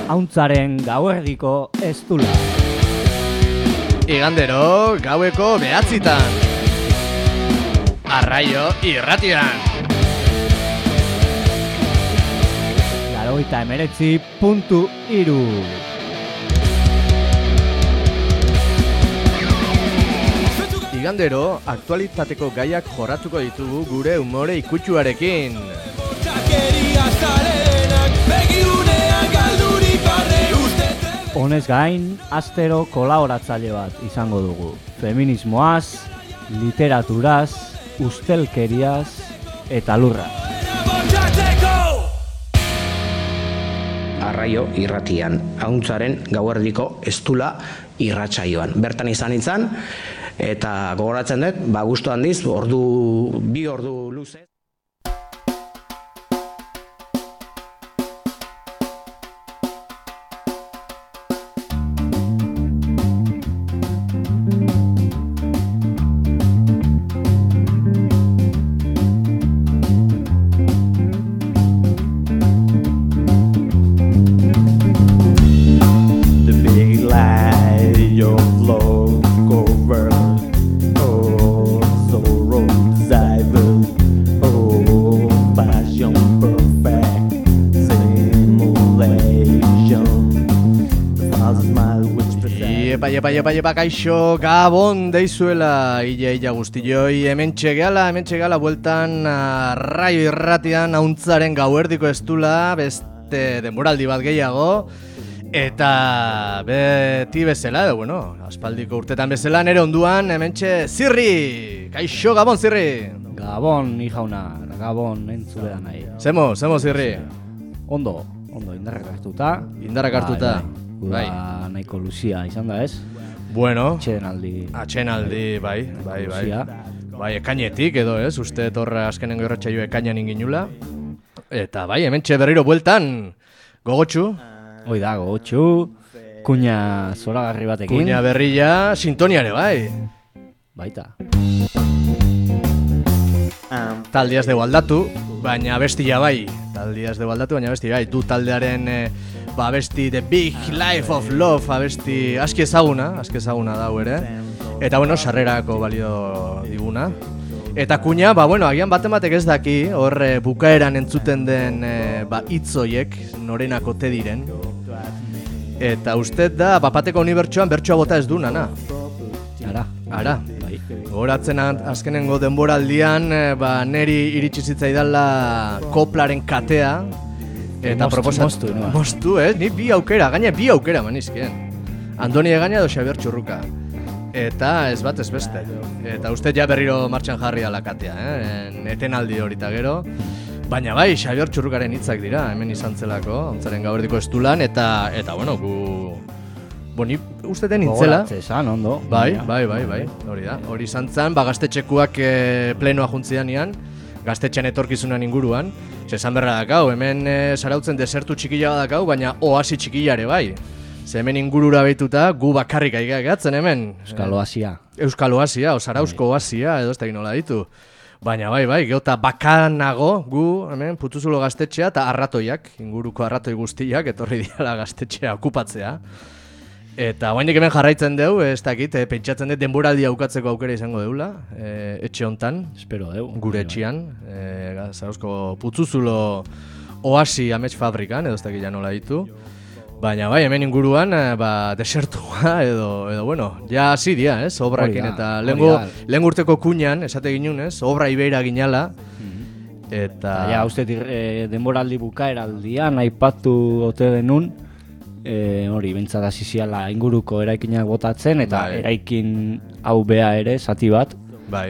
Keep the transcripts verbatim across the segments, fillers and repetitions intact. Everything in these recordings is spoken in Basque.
Auntzaren gauerdiko estula. Igandero gaueko behatzitan. Arraio irratian. Laurogeita hemeretzi puntu hiru. Igandero aktualitateko gaiak jorratuko ditugu gure umore ikutsuarekin. Honez gain, astero kolaboratzaile bat izango dugu. Feminismoaz, literaturaz, ustelkeriaz eta lurra. Arraio irratian, Auntzaren gauerdiko estula irratsaioan. Bertan izan izan, eta gogoratzen dut, ba gustu handiz, ordu, bi ordu luze. Epa, epa, epa, kaixo, gabon deizuela, illa, illa guztioi, hemen txegala, hemen txegala, bueltan Arraio irratian Auntzaren gauerdiko estula, beste denboraldi bat gehiago, eta beti bezala, edo, bueno, aspaldiko urtetan bezala, nere onduan, hemen txe, Zirri, kaixo, gabon, Zirri. Gabon, hijauna, gabon entzulea nahi. Zemo, zemo, Zirri. Ondo, ondo, indarrak hartuta. Indarrak hartuta. Bai, bai. Nahiko luzia izan da ez? Bueno, atxenaldi. Atxenaldi, bai, bai, bai. Bai, ekainetik edo ez, uste torra azkenengo irratsaio ekainan inginula. Eta bai, hemen txe berriro bueltan, gogotxu. Hoi da, gogotxu, kuña zoragarri batekin. Kuña berria, sintoniare, bai. Baita. Taldiaz deu aldatu, baina bestia bai. Taldiaz deu aldatu, baina bestia bai. Du taldearen... Ba, abesti The Big Life of Love, abesti aski ezaguna, aski ezaguna dau ere. Eta, bueno, sarrerako balio diguna. Eta kuña, ba, bueno, agian batematek ez daki, hor bukaeran entzuten den e, ba, hitzoiek norenak ote diren. Eta uste da, bapateko unibertsoan bertsoa bota ez du, nana. Ara. Ara. Bai. Goratzen azkenengo denboraldian, e, ba, neri iritsi zitzaidala koplaren katea. Eta proposatu, mostu, no? Mostu, eh? Ni bi aukera, gaina bi aukera manizkien. Andoni Egaña edo Xabier Txurruka. Eta ez bat ez beste. Eta uste ja berriro martxan jarri da lakatea, eh? Etenaldi horita gero. Baina bai, Xabier Txurrukaren hitzak dira, hemen izan zelako, Auntzaren gauerdiko estulan, eta, eta bueno, gu... Boni, uste den nintzela. Gogoratze esan, ondo. Bai, bai, bai, bai, hori da. Hori izan zen, ba, gaztetxekuak e, plenoa juntzian ian, gaztetxean etorkizunan inguruan. Esan berra dakau, hemen e, sarautzen desertu txikila dakau, baina oasi txikilare bai. Ze hemen ingurura behituta gu bakarrik aigatzen hemen. Euskal Oasia. Euskal Oasia, o Zarauzko Oasia, edo ez da ginola ditu. Baina bai, bai, geota bakanago gu, hemen, Putuzulo gaztetxea eta arratoiak, inguruko arratoi guztiak, etorri diala gaztetxea okupatzea. Eta guainik hemen jarraitzen deu, ez dakit, e, pentsatzen dut denboraldia aukatzeko aukera izango deula, e, etxe hontan. Espero deu. Gure etxean, e, Zarauzko Putzuzulo Oasi amets fabrikan, edo ez dakit janola ditu. Baina bai, hemen inguruan, e, ba, desertua, edo, edo, bueno, ja hasi dia, ez, obrakin, eta lehen urteko kuñan, esate ginun, ez, obra ibeira ginala. Mm-hmm. Eta... Ja, uste e, denboraldi bukaeraldian, aipatu ote denun, E, hori, bentsat hasi ziala inguruko eraikinak botatzen, eta bai. Eraikin hau bea ere, zati bat. Bai.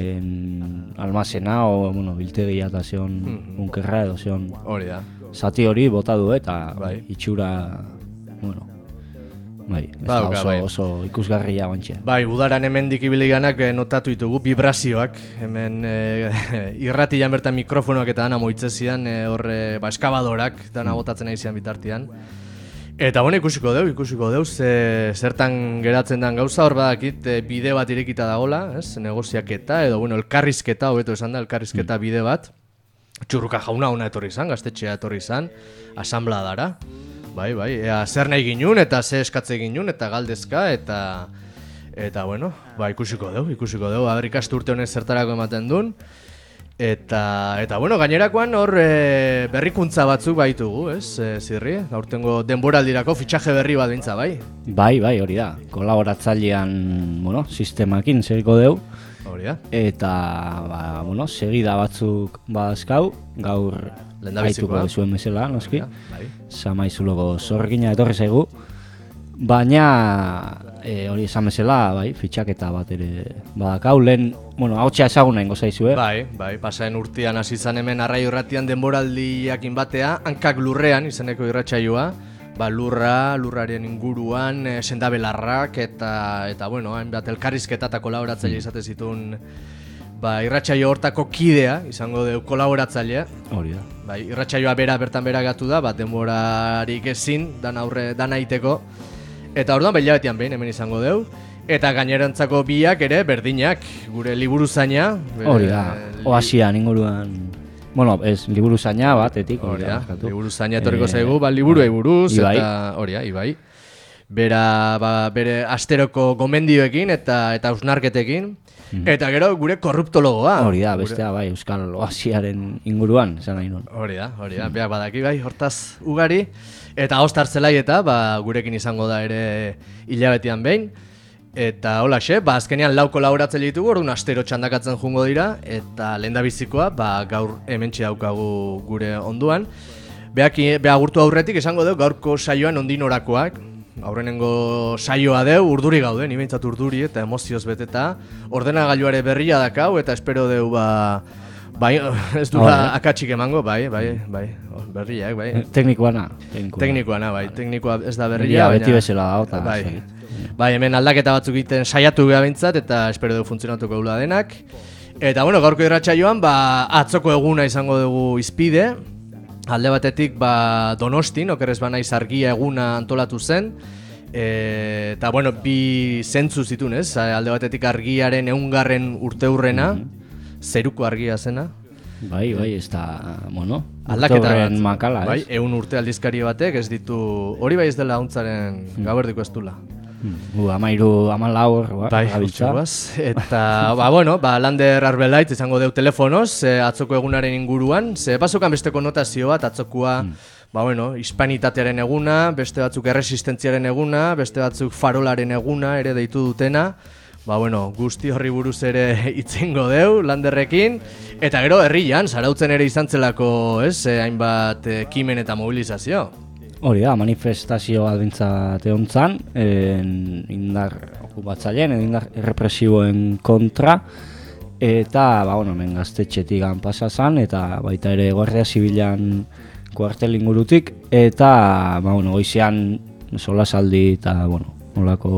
En, almazena, o, bueno, biltegia eta zion mm-hmm. bunkerra edo zion. Hori da. Zati hori bota du, eta bai. Itxura, bueno, bai, ez ba, da oso, bai. oso ikusgarria bantxe. Bai, udaran hemendik ibiliganak eh, notatu ditugu, vibrazioak, hemen eh, irratian bertan mikrofonoak eta dana moitzezian, eh, hor eh, ba, eskabadorak dana botatzen nahi zian bitartian. Eta bueno, ikusiko deu, ikusiko deu, ze, zertan geratzen den gauza, hor badakit e, bide bat irekita dagola, ez, negoziaketa, edo bueno, elkarrizketa, hobeto esan da, elkarrizketa bide bat. Txurruka jauna ona etorri izan, gaztetxea etorri izan, asambladara. bai, bai, ea zer nahi ginun eta ze eskatze ginun eta galdezka eta eta bueno, ba ikusiko dugu, ikusiko dugu, aber ikastu urte honek zertarako ematen duen. Eta, eta bueno, gainerakoan hor e, berrikuntza batzuk baitugu, ez, e, Zirri? Aurtengo denboraldirako fitxaje berri bat bintza, bai? Bai, bai, hori da. Kolaboratzailean, bueno, sistemakin segiko deu. Hori da. Eta, ba, bueno, segida batzuk badazkau, gaur haituko zuen bezala, noski. Bai. Samaizulogo zorgina etorri zaigu. Baina, e, hori esan bezala, bai, fitxaketa bat ere badakau, lehen, bueno, hautsa ezaguna ingo zaizu, eh? Bai, bai, pasaren urtean hasi zan hemen Arraio Irratian denboraldiakin batea, hankak lurrean izeneko irratsaioa, ba, lurra, lurraren inguruan, e, sendabelarrak eta, eta bueno, hainbat elkarrizketa eta kolaboratzaile izate zituen ba, irratsaio hortako kidea, izango du kolaboratzailea. Hori da. Bai, irratsaioa bera bertan bera gatu da, bat denborarik ezin, dan aurre, dan aiteko. Eta orduan behilabetean behin hemen izango deu. Eta gainerantzako biak ere berdinak, gure liburuzaina. Hori da, oasian inguruan. Bueno, ez, liburuzaina batetik. Hori da, liburuzaina etorriko zaigu, ba, liburuei buruz, eta hori da, Ibai. Bera, ba, bere asteroko gomendioekin eta eta hausnarketekin. Eta gero gure korruptologoa. Hori da, bestea bai, Euskal Oasiaren inguruan, esan nahi nun. Hori da, hori da, beak badaki bai, hortaz ugari. Eta Ostar Zelaieta, ba, gurekin izango da ere hilabetean behin. Eta holaxe, ba, azkenean lau kolaboratzaile ditugu, orduan astero txandakatzen jungo dira. Eta lehendabizikoa, ba, gaur hementxe daukagu gure onduan. Beak, beak agurtu aurretik esango dugu gaurko saioan ondinorakoak. Aurrenengo saioa deu, urduri gaude, ni behintzat urduri eta emozioz beteta. Ordenagailuare berria dakau eta espero deu, ba, bai, ez dula akatsik emango, bai, bai, bai, berriak, bai. Teknikoana. Teknikoana, bai, teknikoa ez da berria, baina beti bezala da, bai. Bai, hemen aldaketa batzuk egiten saiatu geha behintzat eta espero dugu funtzionatuko eula denak. Eta, bueno, gaurko irratsaioan, ba, atzoko eguna izango dugu izpide. Alde batetik, ba, Donostin, okerrez banaiz argia eguna antolatu zen. E, eta, bueno, bi zentzu zitun, ez? Alde batetik argiaren eungarren urteurrena, mm-hmm. zeruko argia zena. Bai, bai, ez da, bueno, aldaketa bat, makala, ez? Bai, eun urte aldizkari batek ez ditu, hori bai ez dela hauntzaren mm. gauerdiko ez dula. U, amairu, amalaur, bai, gutxuaz. Eta, ba, bueno, ba, Lander Arbelaitz izango deu telefonoz, e, atzoko egunaren inguruan. Ze basokan beste konotazio bat, atzokoa, mm. ba, bueno, hispanitatearen eguna, beste batzuk erresistentziaren eguna, beste batzuk farolaren eguna, ere deitu dutena. Ba, bueno, guzti horri buruz ere itzingo deu, Landerrekin. Eta gero, herrian, Zarautzen ere izan zelako, ez, e, hainbat ekimen eta mobilizazio. Hori da, manifestazio bat bintzat egon zan, indar okupatzaileen, indar represiboen kontra, eta, ba, bueno, hemen gaztetxetik gan pasa zan, eta baita ere Guardia Zibilan kuartel ingurutik, eta, ba, bueno, goizean solasaldi eta, bueno, nolako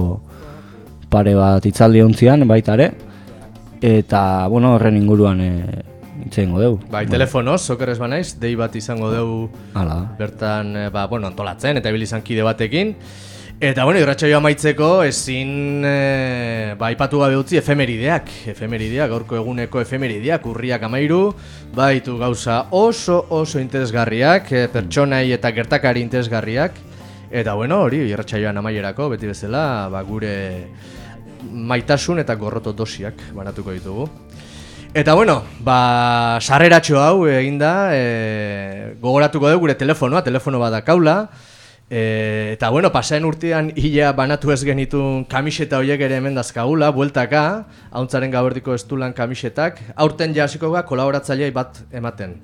pare bat itzaldi ontzian, baita ere, eta, bueno, horren inguruan e, itzengo deu. Bai, telefonoz, okerrez banaiz, dei bat izango deu bertan, ba, bueno, antolatzen, eta ibil izan kide batekin. Eta, bueno, irratsaioa amaitzeko ezin, e, ba, ipatu gabe utzi efemerideak. Efemerideak, gaurko eguneko efemerideak, urriak amairu, baitu gauza oso, oso interesgarriak, e, pertsonai eta gertakari interesgarriak. Eta, bueno, hori, irratsaioan amaierako, beti bezala, ba, gure maitasun eta gorroto dosiak banatuko ditugu. Eta, bueno, ba, sarreratxo hau eginda, e, gogoratuko dugu gure telefonoa, telefono bat dakaula. E, eta, bueno, pasaren urtean hila banatu ez genitun kamiseta horiek ere hemen dazkagula, bueltaka, hauntzaren gauerdiko estulan kamisetak. Aurten jasiko ga kolaboratzailei bat ematen.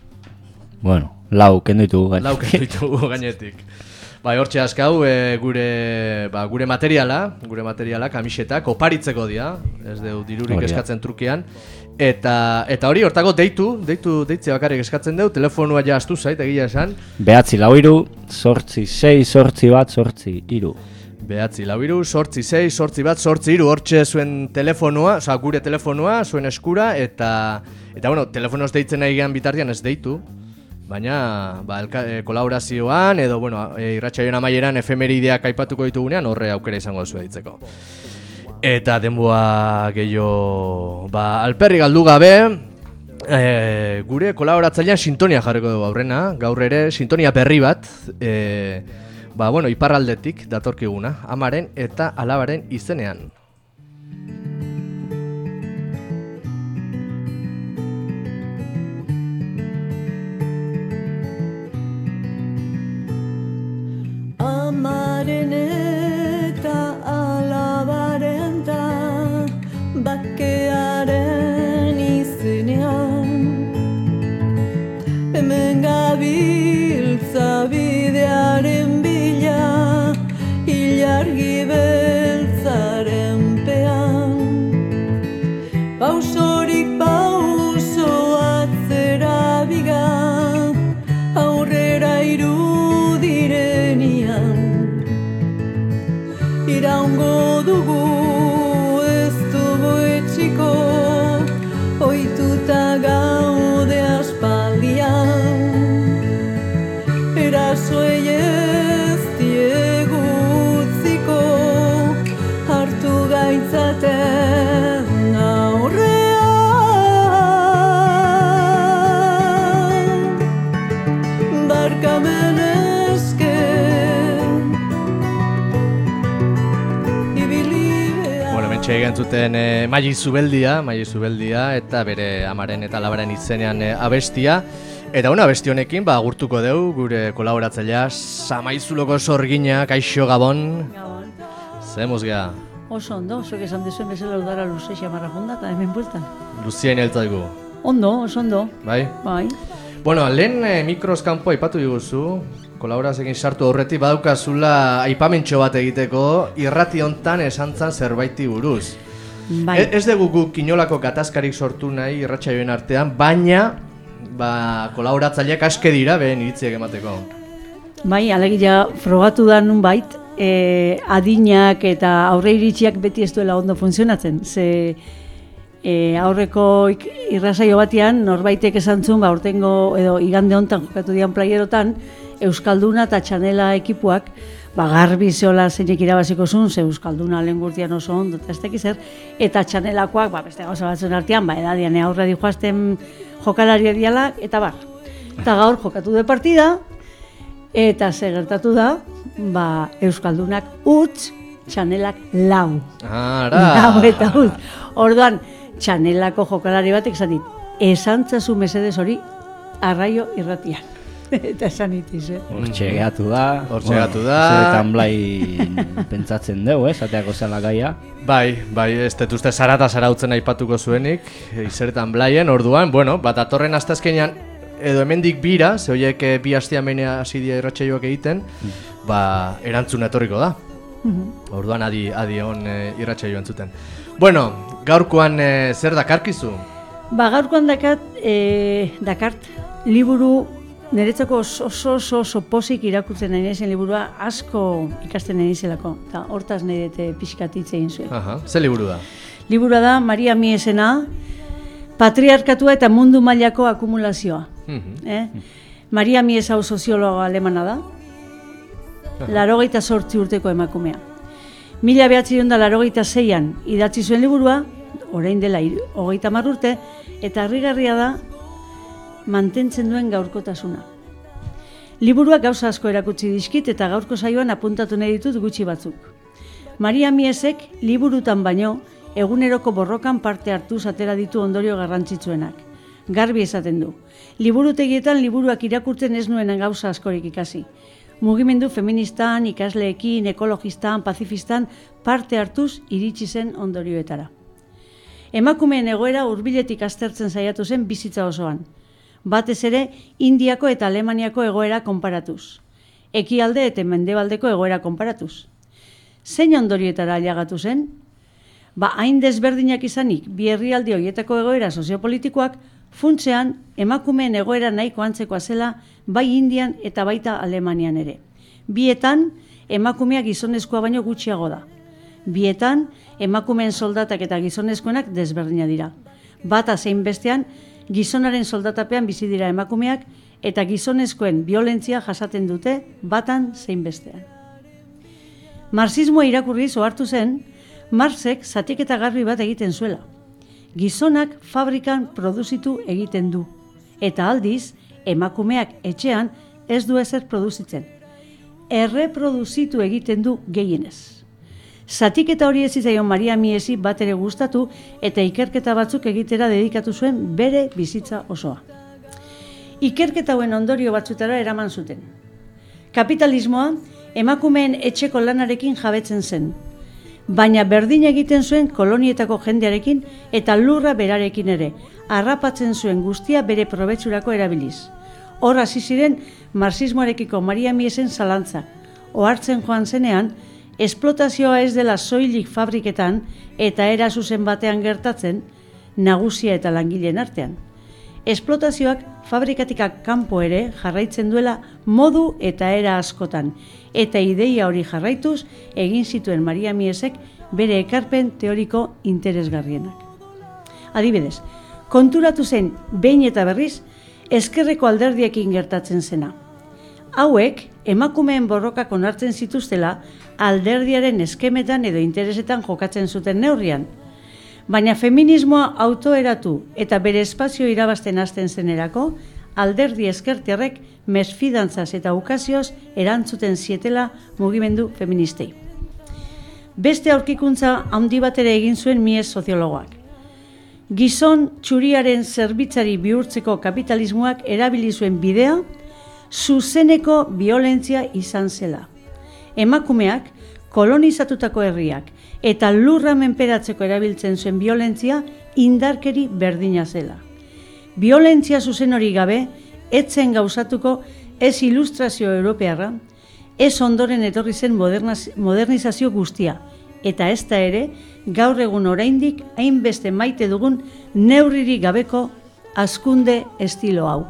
Bueno, lau kendu ditugu gainetik. Lau kendu ditugu gainetik. Bai, hortxe askau, e, gure, ba, gure materiala, gure materiala, kamisetak, oparitzeko dira, ez deu dirurik Oria. Eskatzen trukean. Eta, eta hori, hortako deitu, deitu deitzea bakarrik eskatzen deu, telefonua ja astu zait, egia esan. Behatzi lau iru, sortzi sei, sortzi bat, sortzi iru. Behatzi lau iru, sortzi sei, sortzi bat, sortzi iru, hortxe zuen telefonua, oza, gure telefonua, zuen eskura, eta, eta bueno, telefonoz deitzen nahi gehan bitartian ez deitu. Baina, ba, elka, e, kolaborazioan edo, bueno, e, irratsaioen amaieran efemerideak aipatuko ditugunean horre aukera izango duzu ditzeko. Eta denboa gehiago, ba, alperri galdu gabe, e, gure kolaboratzailean sintonia jarriko dugu aurrena, gaur ere sintonia berri bat, e, ba, bueno, iparraldetik datorkiguna, amaren eta alabaren izenean. Amaren eta alabaren da bakearen izenean hemen gabiltza bidearen bila ilargi beltzaren pean pausorik pauso atzera biga aurrera irudirenian iraungo dugu ez dugu etxiko ohituta gaude aspaldian erasoei ez diegu utziko hartu gaitzaten aurrean barkamen Egin zuten e, Maili Zubeldia, Maili Zubeldia eta bere amaren eta alabaren izenean e, abestia. Eta una abesti honekin ba agurtuko dugu gure kolaboratzailea Samaizuloko Sorgina, kaixo Gabon. Gabon. Zemuz gea. Oso ondo, zuek esan dezuen bezala udara luze xamarra jonda eta hemen bueltan. Luzien heltzaigu. Ondo, oso ondo. Bai? Bai. Bueno, lehen e, mikroz kanpo aipatu diguzu, kolaborazioekin sartu horretik badaukazula aipamentxo bat egiteko irrati hontan esantzan zerbaiti buruz. Bai. E, ez dugu guk inolako gatazkarik sortu nahi irratsaioen artean, baina ba, kolaboratzaileak aske dira behen iritziak emateko. Bai, alegia frogatu da nunbait, e, adinak eta aurre iritziak beti ez duela ondo funtzionatzen. Ze e, aurreko irrasaio batean norbaitek esan zuen, ba, urtengo edo igande hontan jokatu dian playerotan, Euskalduna eta Txanela ekipuak ba, garbi zeola zeinek irabaziko zuen, ze Euskalduna lehen gurtian oso ondo eta ez tekiz zer, eta Txanelakoak ba, beste gauza batzuen artean, ba, edadian aurre dijoazten jokalaria diala, eta bar. Eta gaur jokatu de partida, eta ze gertatu da, ba, Euskaldunak utz, Txanelak lau. Ara! Lau eta utz. Orduan, Txanelako jokalari batek esan dit, esantzazu mesedez hori arraio irratian. Eta esan itiz, eh? Hortxe gehatu da. Hortxe gehatu da. Zeretan blai pentsatzen dugu, eh? Zateako zela gaia. Bai, bai, ez dut uste zara eta zarautzen aipatuko zuenik, izeretan blaien, orduan, bueno, bat atorren astazkenean, edo hemendik bira, ze horiek bi hastia menea hasi dira irratsaioak egiten, ba, erantzun etorriko da. Orduan adi, adi hon e, irratsaio entzuten. Bueno, gaurkoan e, zer dakarkizu? Ba, gaurkoan dakat, e, dakart, liburu, niretzako oso oso oso pozik irakurtzen nahi naizen liburua asko ikasten nahi zelako, eta hortaz nahi dute pixkatitze egin zuen. Aha, ze liburu da? Liburua da Maria Miesena, Patriarkatua eta mundu mailako akumulazioa. Mhm. Eh? Maria Mies hau soziologa alemana da, laurogeita zortzi urteko emakumea. Mila behatziehun eta laurogeita seian idatzi zuen liburua, orain dela hogeita hamar urte, eta harrigarria da mantentzen duen gaurkotasuna. Liburuak gauza asko erakutsi dizkit eta gaurko saioan apuntatu nahi ditut gutxi batzuk. Maria Miesek liburutan baino eguneroko borrokan parte hartu atera ditu ondorio garrantzitsuenak. Garbi esaten du. Liburutegietan liburuak irakurtzen ez nuenan gauza askorik ikasi. Mugimendu feministan, ikasleekin, ekologistan, pazifistan parte hartuz iritsi zen ondorioetara. Emakumeen egoera hurbiletik aztertzen saiatu zen bizitza osoan. Batez ere, Indiako eta Alemaniako egoera konparatuz. Ekialde eta mendebaldeko egoera konparatuz. Zein ondorioetara ailegatu zen? Ba, hain desberdinak izanik, bi herrialde horietako egoera soziopolitikoak, funtsean emakumeen egoera nahiko antzekoa zela bai Indian eta baita Alemanian ere. Bietan, emakumeak gizonezkoa baino gutxiago da. Bietan, emakumeen soldatak eta gizonezkoenak desberdina dira. Bata zein bestean, gizonaren soldatapean bizi dira emakumeak eta gizonezkoen biolentzia jasaten dute batan zein bestean. Marxismoa irakurriz ohartu zen, Marxek zatiketa garbi bat egiten zuela. Gizonak fabrikan produzitu egiten du, eta aldiz, emakumeak etxean ez du ezer produzitzen. erreproduzitu egiten du gehienez. Zatiketa hori ez zitzaion Maria Miesi bat ere gustatu eta ikerketa batzuk egitera dedikatu zuen bere bizitza osoa. Ikerketa hauen ondorio batzutara eraman zuten. Kapitalismoa emakumeen etxeko lanarekin jabetzen zen, baina berdin egiten zuen kolonietako jendearekin eta lurra berarekin ere, harrapatzen zuen guztia bere probetxurako erabiliz. Hor hasi ziren marxismoarekiko Maria Miesen zalantzak. Ohartzen joan zenean, esplotazioa ez dela soilik fabriketan eta era zuzen batean gertatzen, nagusia eta langileen artean. Esplotazioak fabrikatikak kanpo ere jarraitzen duela modu eta era askotan, eta ideia hori jarraituz egin zituen Maria Miesek bere ekarpen teoriko interesgarrienak. Adibidez, konturatu zen behin eta berriz ezkerreko alderdiekin gertatzen zena. Hauek emakumeen borrokak onartzen zituztela alderdiaren eskemetan edo interesetan jokatzen zuten neurrian. Baina feminismoa autoeratu eta bere espazio irabazten hasten zenerako, alderdi ezkertiarrek mesfidantzaz eta ukazioz erantzuten zietela mugimendu feministei. Beste aurkikuntza handi bat ere egin zuen Mies soziologoak. Gizon txuriaren zerbitzari bihurtzeko kapitalismoak erabili zuen bidea, zuzeneko violentzia izan zela. Emakumeak, kolonizatutako herriak eta lurra menperatzeko erabiltzen zuen violentzia indarkeri berdina zela. Violentzia zuzen hori gabe, etzen gauzatuko ez ilustrazio europearra, ez ondoren etorri zen modernizazio guztia, eta ez da ere, gaur egun oraindik hainbeste maite dugun neurririk gabeko hazkunde estilo hau.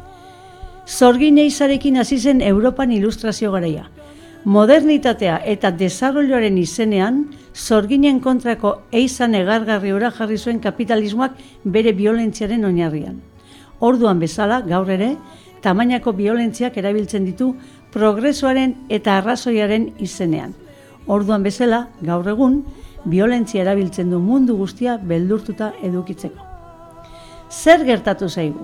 Zorgin eizarekin hasi zen Europan ilustrazio garaia. Modernitatea eta desarrolloaren izenean, zorginen kontrako eizan egargarri ora jarri zuen kapitalismoak bere violentziaren oinarrian. Orduan bezala, gaur ere, tamainako violentziak erabiltzen ditu progresoaren eta arrazoiaren izenean. Orduan bezala, gaur egun, violentzia erabiltzen du mundu guztia beldurtuta edukitzeko. Zer gertatu zaigu?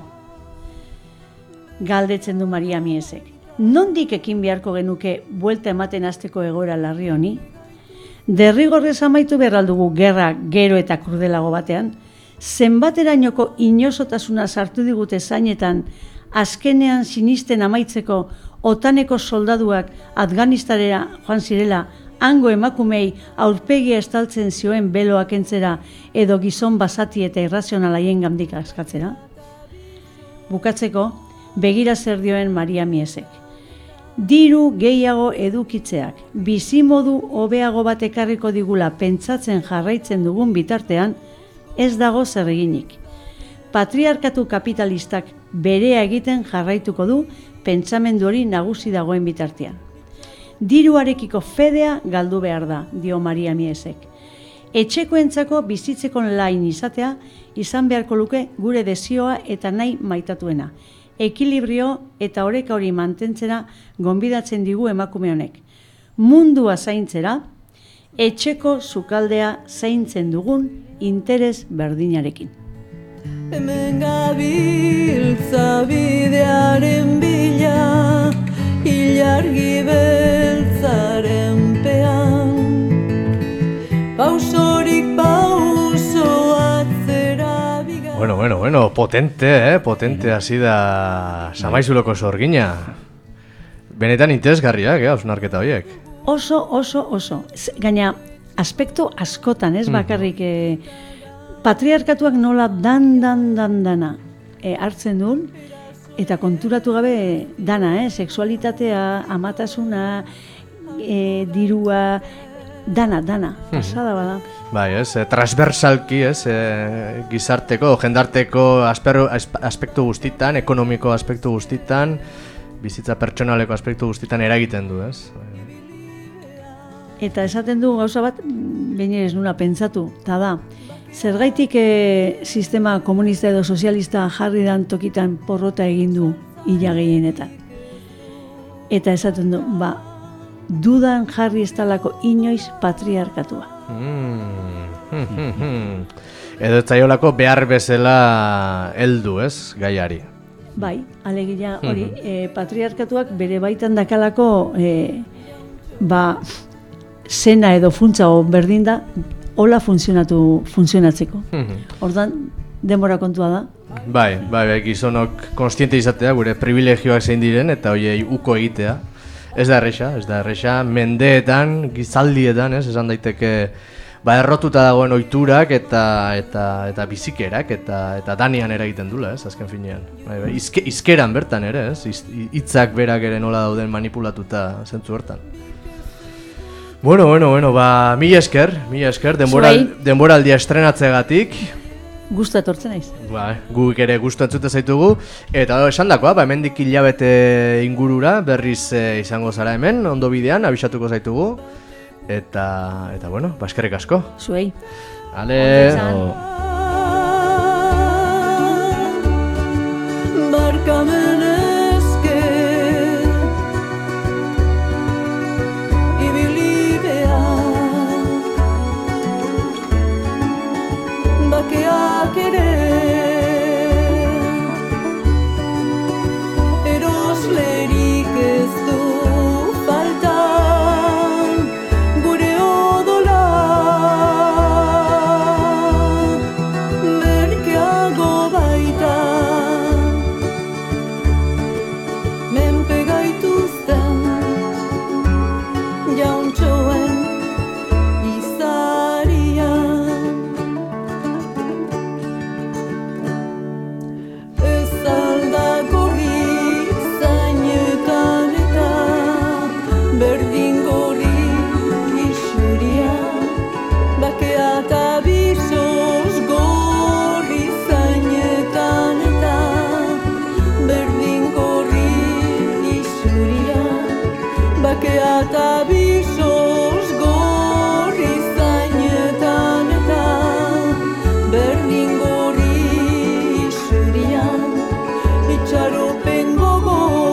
Galdetzen du Maria Miesek. Nondik ekin beharko genuke buelta ematen hasteko egoera larri honi? Derrigorrez amaitu behar aldugu gerra gero eta krudelago batean, zenbaterainoko inozotasuna sartu digute zainetan, azkenean sinisten amaitzeko otaneko soldaduak Afganistanera joan zirela, hango emakumei aurpegia estaltzen zioen beloak entzera edo gizon basati eta irrazionalaien gandik askatzera? Bukatzeko, begira zer dioen Maria Miesek. Diru gehiago edukitzeak, bizimodu hobeago bat ekarriko digula pentsatzen jarraitzen dugun bitartean, ez dago zer eginik. Patriarkatu kapitalistak berea egiten jarraituko du pentsamendu hori nagusi dagoen bitartean. Diruarekiko fedea galdu behar da, dio Maria Miesek. Etxekoentzako bizitzeko lain izatea izan beharko luke gure desioa eta nahi maitatuena. Ekilibrio eta oreka hori mantentzera gonbidatzen digu emakume honek. Mundua zaintzera, etxeko sukaldea zaintzen dugun interes berdinarekin. Hemen gabiltza bidearen bila, ilargi beltzaren pean, pausorik pauso atzera biga. Bueno, bueno, bueno, potente, eh? Potente hasi da Samaizuloko Zorgina. Benetan interesgarriak, eh, hausnarketa horiek. Oso, oso, oso. Gaina, aspektu askotan, ez bakarrik, eh, patriarkatuak nola dan, dan, dan, dana eh, hartzen duen, eta konturatu gabe dana, eh, sexualitatea, amatasuna, eh, dirua, dana, dana, pasada bada. Bai, ez, eh, transversalki, ez, eh, gizarteko, jendarteko asperru, aspektu guztitan, ekonomiko aspektu guztitan, bizitza pertsonaleko aspektu guztitan eragiten du, ez? Eta esaten du gauza bat, behin ez nula pentsatu, eta da, zergaitik e, sistema komunista edo sozialista jarri dan tokitan porrota egin du ila gehienetan. Eta esaten du, ba, dudan jarri ez talako inoiz patriarkatua. Mm. Edo ez zaiolako behar bezala heldu, ez, gaiari. Bai, alegia hori, e, patriarkatuak bere baitan dakalako e, ba, zena edo funtza o berdin da, hola funtzionatu, funtzionatzeko. Ordan denbora kontua da. Bai, bai, bai, gizonok konstiente izatea, gure privilegioak zein diren, eta hoiei uko egitea. Ez da erresa, ez da erresa, mendeetan, gizaldietan, ez, esan daiteke, ba, errotuta dagoen ohiturak eta eta eta bizikerak eta eta danian eragiten dula, ez, azken finean. Bai, bai, izke, izkeran bertan ere, ez, hitzak berak ere nola dauden manipulatuta zentzu bertan. Bueno, bueno, bueno, ba, mila esker, mila esker, denboral, denboraldia estrenatzegatik. Gusta etortzen naiz. Ba, guk ere gustu entzute zaitugu. Eta esandakoa, ba, hemendik hilabete ingurura berriz e, izango zara hemen, ondo bidean, abisatuko zaitugu. Eta, eta bueno, ba, eskerrik asko. Zuei. Ale. Barkamen esker ibili behar bakeak ere eroslerik ez du faltan gure odola merkeago baita menpe gaituzten jauntxoen izarian ez aldagorri zainetan eta berdin gorri isurian bakea eta bizoz gorri zainetan eta berdin gorri isurian bakea eta bizoz gorri zainetan eta berdin gorri isurian itxaropen gogo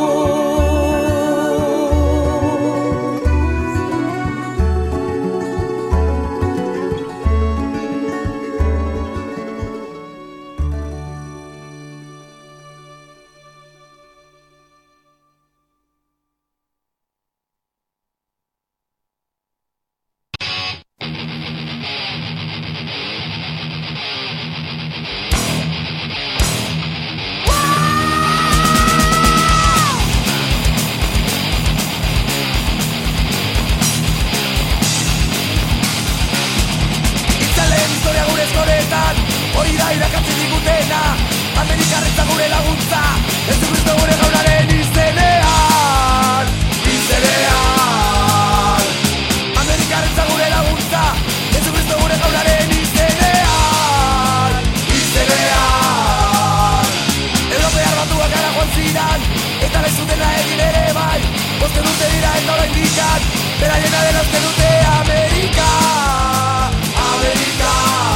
Itzalen historia gure eskoletan, hori da irakatzi digutena. Amerikarretza gure laguntza, ez du Kristo gure gaunaren izenean, izenean. Amerikarretza gure laguntza, ez du Kristo gure gaunaren izenean, izenean. Europear batuak gara joan zidan, eta lehizutena egin ere bai, boste dute dira eta orain dikan, beraiena dela uste dute Amerika, Amerika.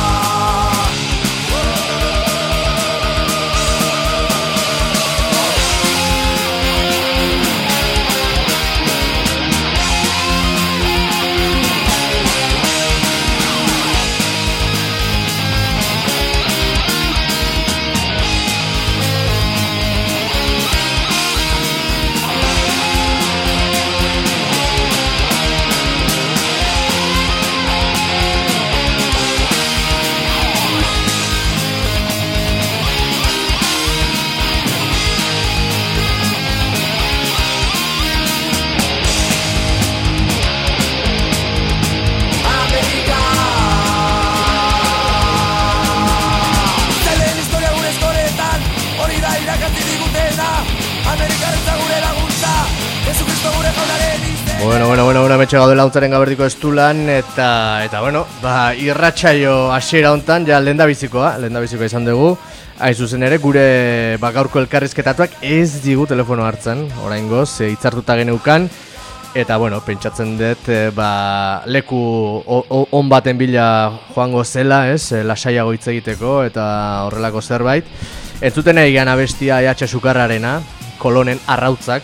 Bueno, bueno, bueno, bueno, metxe gaudela untzaren gaberdiko estulan, eta, eta, bueno, ba, irratsaio hasiera hontan, ja, lehendabizikoa, lehendabizikoa izan dugu, hain zuzen ere, gure, ba, gaurko elkarrizketatuak ez digu telefono hartzen, oraingoz, e, hitzartuta geneukan, eta, bueno, pentsatzen dut, e, ba, leku o, o, on baten bila joango zela, ez, e, lasaiago hitz egiteko, eta horrelako zerbait. Entzuten egin abestia E H Sukarrarena, Kolonen arrautzak,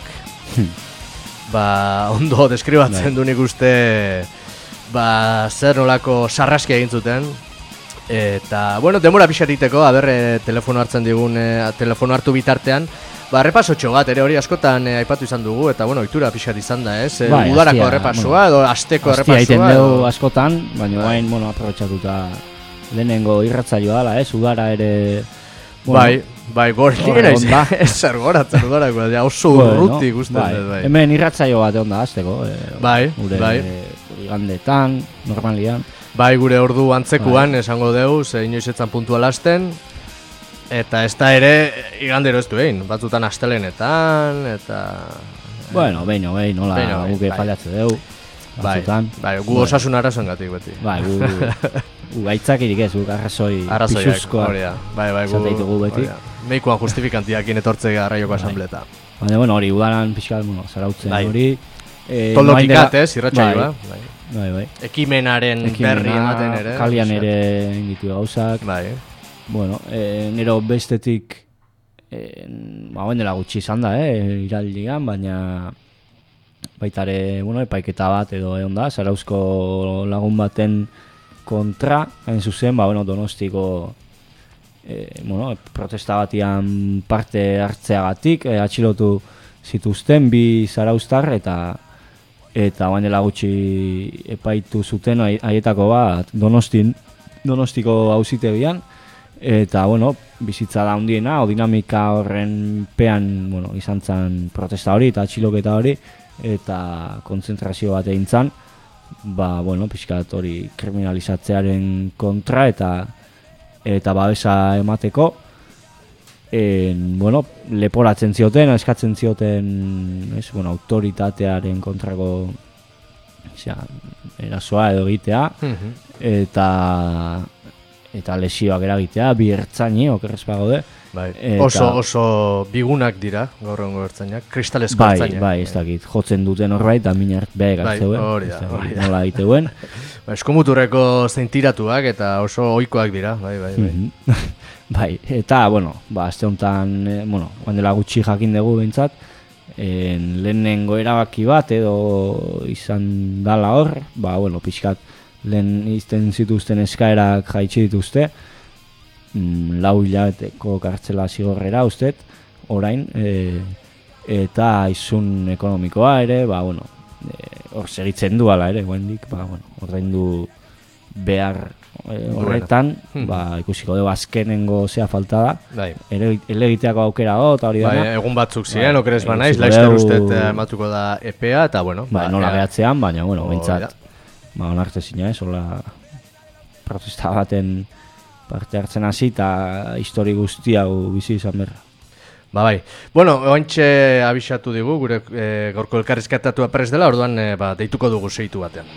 ba, ondo deskribatzen du nik uste, ba, zer nolako sarraski egin zuten. Eta, bueno, denbora pixatiteko, aber, e, telefono hartzen digun, e, telefono hartu bitartean, Ba, repasotxo bat, ere hori askotan eh, aipatu izan dugu, eta bueno, ohitura pixat izan da, ez? Eh, Bai, udarako astia, errepasua, bueno, edo asteko Astia errepasua. egiten edo- dugu askotan, baina Bai. orain, bueno, aprobetxatuta lehenengo irratzaioa dela, ez? Udara ere... Bai, bai, gori Horre, naiz, onda. ez zer goratzen udarakoa, ja, oso urruti ikusten dut, bai. Hemen irratzaio bat egon da, azteko. Eh, Bai, gure, bai. igandetan, normalian. Bai, gure ordu antzekuan Bai. esango dugu, ze inoiz etzan puntua lasten. Eta ez da ere, igandero ez du egin, batzutan astelenetan, eta... Bueno, behin, behin, nola Behin, behin, guke bai. faliatze dugu. Bai, batzutan. bai, gu Bueno. osasun arazoengatik beti. Bai, gu, gu gaitzakirik ez, guk arrazoi Arrazoiak, pisuzkoak. hori da. Bai, bai, gu... esaten ditugu beti. hori da. Meikoan justifikantiakin etortze garraioko Bai. asambleta. Baina, bueno, hori, udaran pixkat, bueno, zarautzen Bai. hori. Eh, Toldokikat, noain ez, irratsaioa. Bai, Bai. bai, bai. Ekimenaren Ekimena, berri ematen ere. Kalian pixkat. ere inditu gauzak. Bai, Bueno, eh, nero bestetik, eh, ba, bain dela gutxi izan da, eh, iraldian, baina baitare, bueno, epaiketa bat edo egon da, Zarauzko lagun baten kontra, hain zuzen, ba, bueno, Donostiko eh, bueno, protesta batian parte hartzeagatik, eh, atxilotu zituzten bi zarauztar eta eta bain dela gutxi epaitu zuten hai- haietako bat Donostin, Donostiko auzitegian. Eta, bueno, bizitza da handiena, o dinamika horren pean, bueno, izan zen protesta hori eta atxiloketa hori, eta kontzentrazio bat egin zen, ba, bueno, pixkat hori kriminalizatzearen kontra eta eta babesa emateko, en, bueno, leporatzen zioten, eskatzen zioten, ez, bueno, autoritatearen kontrako, osea, erasoa edo egitea, Mhm. eta eta lesioak eragitea, bi ertzaini, okerrez bagaude. Bai. Eta- Oso, oso bigunak dira, gaur egungo ertzainak, kristalesko Bai, ertzainak. bai, ez dakit, jotzen duten horbait, eta minart behar Bai, hartzeuen. hori da, hori da. Nola egiteuen. Ba, eskomuturreko zeintiratuak eta oso ohikoak dira, bai, bai, bai. Mhm. Bai, eta, bueno, ba, azte honetan, eh, bueno, guan dela gutxi jakin dugu behintzat, en, lehenengo erabaki bat edo izan dala hor, ba, bueno, pixkat, lehen izten zituzten eskaerak jaitsi dituzte, mm, lau hilabeteko kartzela zigorrera ustet, orain, e, eta izun ekonomikoa ere, ba, bueno, e, hor segitzen du ala ere, guendik, ba, bueno, ordaindu behar e, horretan, Mhm. ba, ikusiko dugu azkenengo zea falta da, Bai. ere elegiteako aukera do, eta hori Bai, dana. egun batzuk ziren, Bai, okerez eh, banaiz, ikusiko laizter dugu- ustet eh, ematuko da epea, eta bueno. Ba, nola ea- gehatzean, baina, bueno, Hori da. behintzat, ba, onartezina ez, hola protesta baten parte hartzen hasi eta histori guzti hau bizi izan berra. Ba, bai. Bueno, ointxe abisatu digu, gure e, gaurko elkarrizketatua prest dela, orduan e, ba, deituko dugu seitu batean.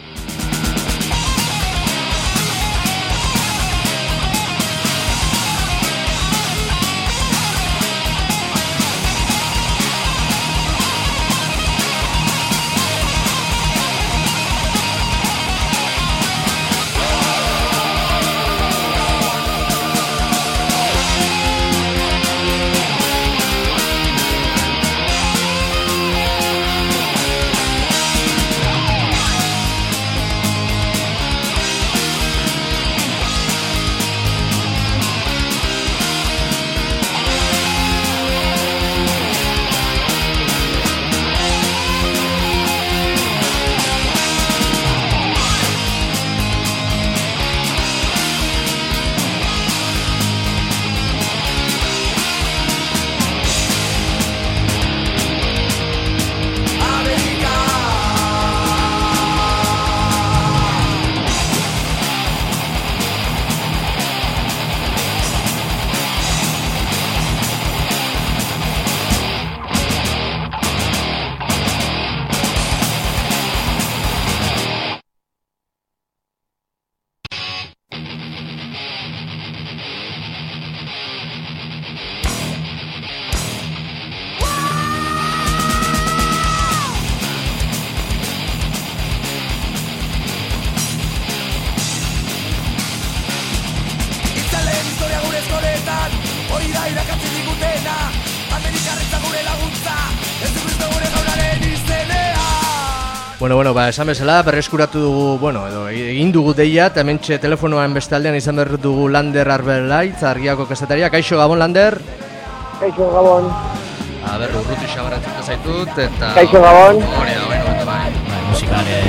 Itzalen historia gure eskoletan, hori da irakatzi digutena, Amerikarretza gure laguntza, ez du Kristo gure gauraren izenean. Bueno, bueno, ba, esan bezala, berreskuratu dugu, bueno, edo egin dugu deia, eta hementxe telefonoan beste aldean izan behar dugu Lander Arbelaitz, Argiako kasetaria. Kaixo, Gabon, Lander? Kaixo, Gabon. Aber, urruti xabarratzeko zaitut, eta... Kaixo Gabon. Hori da, bai, bai, bai. Bai, musikale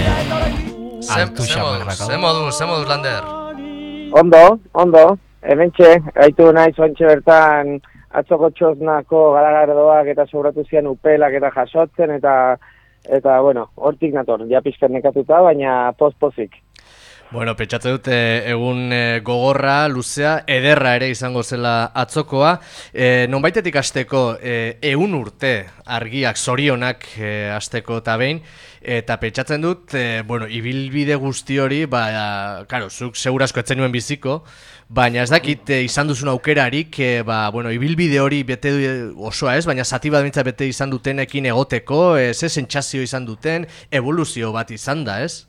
altu Ze xabarrak. moduz, ze moduz, Lander? Ondo, ondo. Hementxe, gaitu naiz ontxe bertan atzoko txosnako garagardoak eta sobratu zian upelak eta jasotzen, eta, eta bueno, hortik nator, ja pixkat nekatuta, baina poz-pozik. Bueno, pentsatze dut egun e, gogorra, luzea, ederra ere izango zela atzokoa. E, nonbaitetik hasteko e, ehun urte argiak zorionak e, hasteko eta behin, eta pentsatzen dut, e, bueno, ibilbide guzti hori, ba, karo, zuk segurazko etzen nuen biziko, baina ez dakit e, izan duzun aukerarik, e, ba, bueno, ibilbide hori bete osoa ez, baina zati bat bintza bete izan dutenekin egoteko, e, ze sentsazio izan duten, evoluzio bat izan da, ez?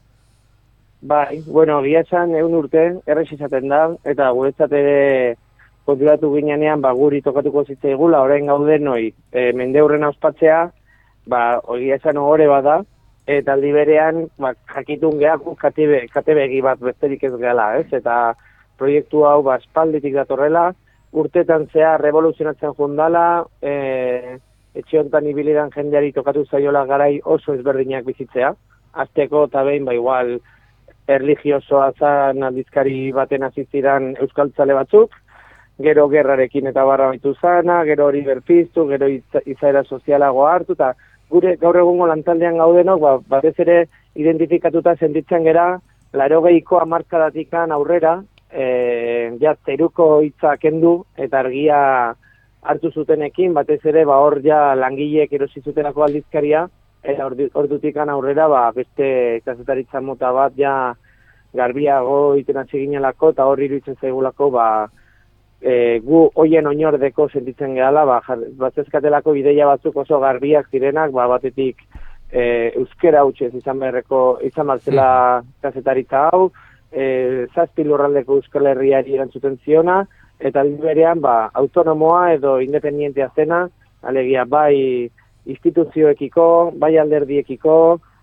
Bai, bueno, gia esan egun urte, errex izaten da, eta guretzat ere konturatu ginean, ba, guri tokatuko zitzaigula, orain gauden noi, e, mendeurrena ospatzea, ba, gia esan ogore bada, eta aldi berean, ba, jakitun gehaku katebe, katebegi bat besterik ez gehala, ez? Eta proiektu hau, ba, espalditik datorrela, urtetan zea revoluzionatzen jundala, e, etxe honetan ibilidan jendeari tokatu zaiola garai oso ezberdinak bizitzea, azteko eta behin, ba, igual, erligiosoa zan aldizkari baten aziziran euskaltzale batzuk, gero gerrarekin eta barra baitu zana, gero hori berpiztu, gero izaera sozialagoa hartu, eta gure gaur egungo lantaldean gaudenok, ba, batez ere identifikatuta sentitzen gera, laurogeiko hamarkadatikan aurrera, e, ja, zeruko hitza kendu, eta argia hartu zutenekin, batez ere, ba, hor ja langileek erosi zutenako aldizkaria, eta ordutikan aurrera, ba, beste kazetaritza mota bat, ja, garbiago iten hasi ginelako, eta hor iruditzen zaigulako, ba, e, gu hoien oinordeko sentitzen gehala, ba, batzezkatelako ideia batzuk oso garbiak zirenak, ba, batetik e, euskera hutsez izan beharreko, izan martzela kazetaritza hau, e, zazpi lurraldeko Euskal Herriari erantzuten ziona, eta berean, ba, autonomoa edo independientea zena, alegia, bai, instituzioekiko, bai alderdiekiko,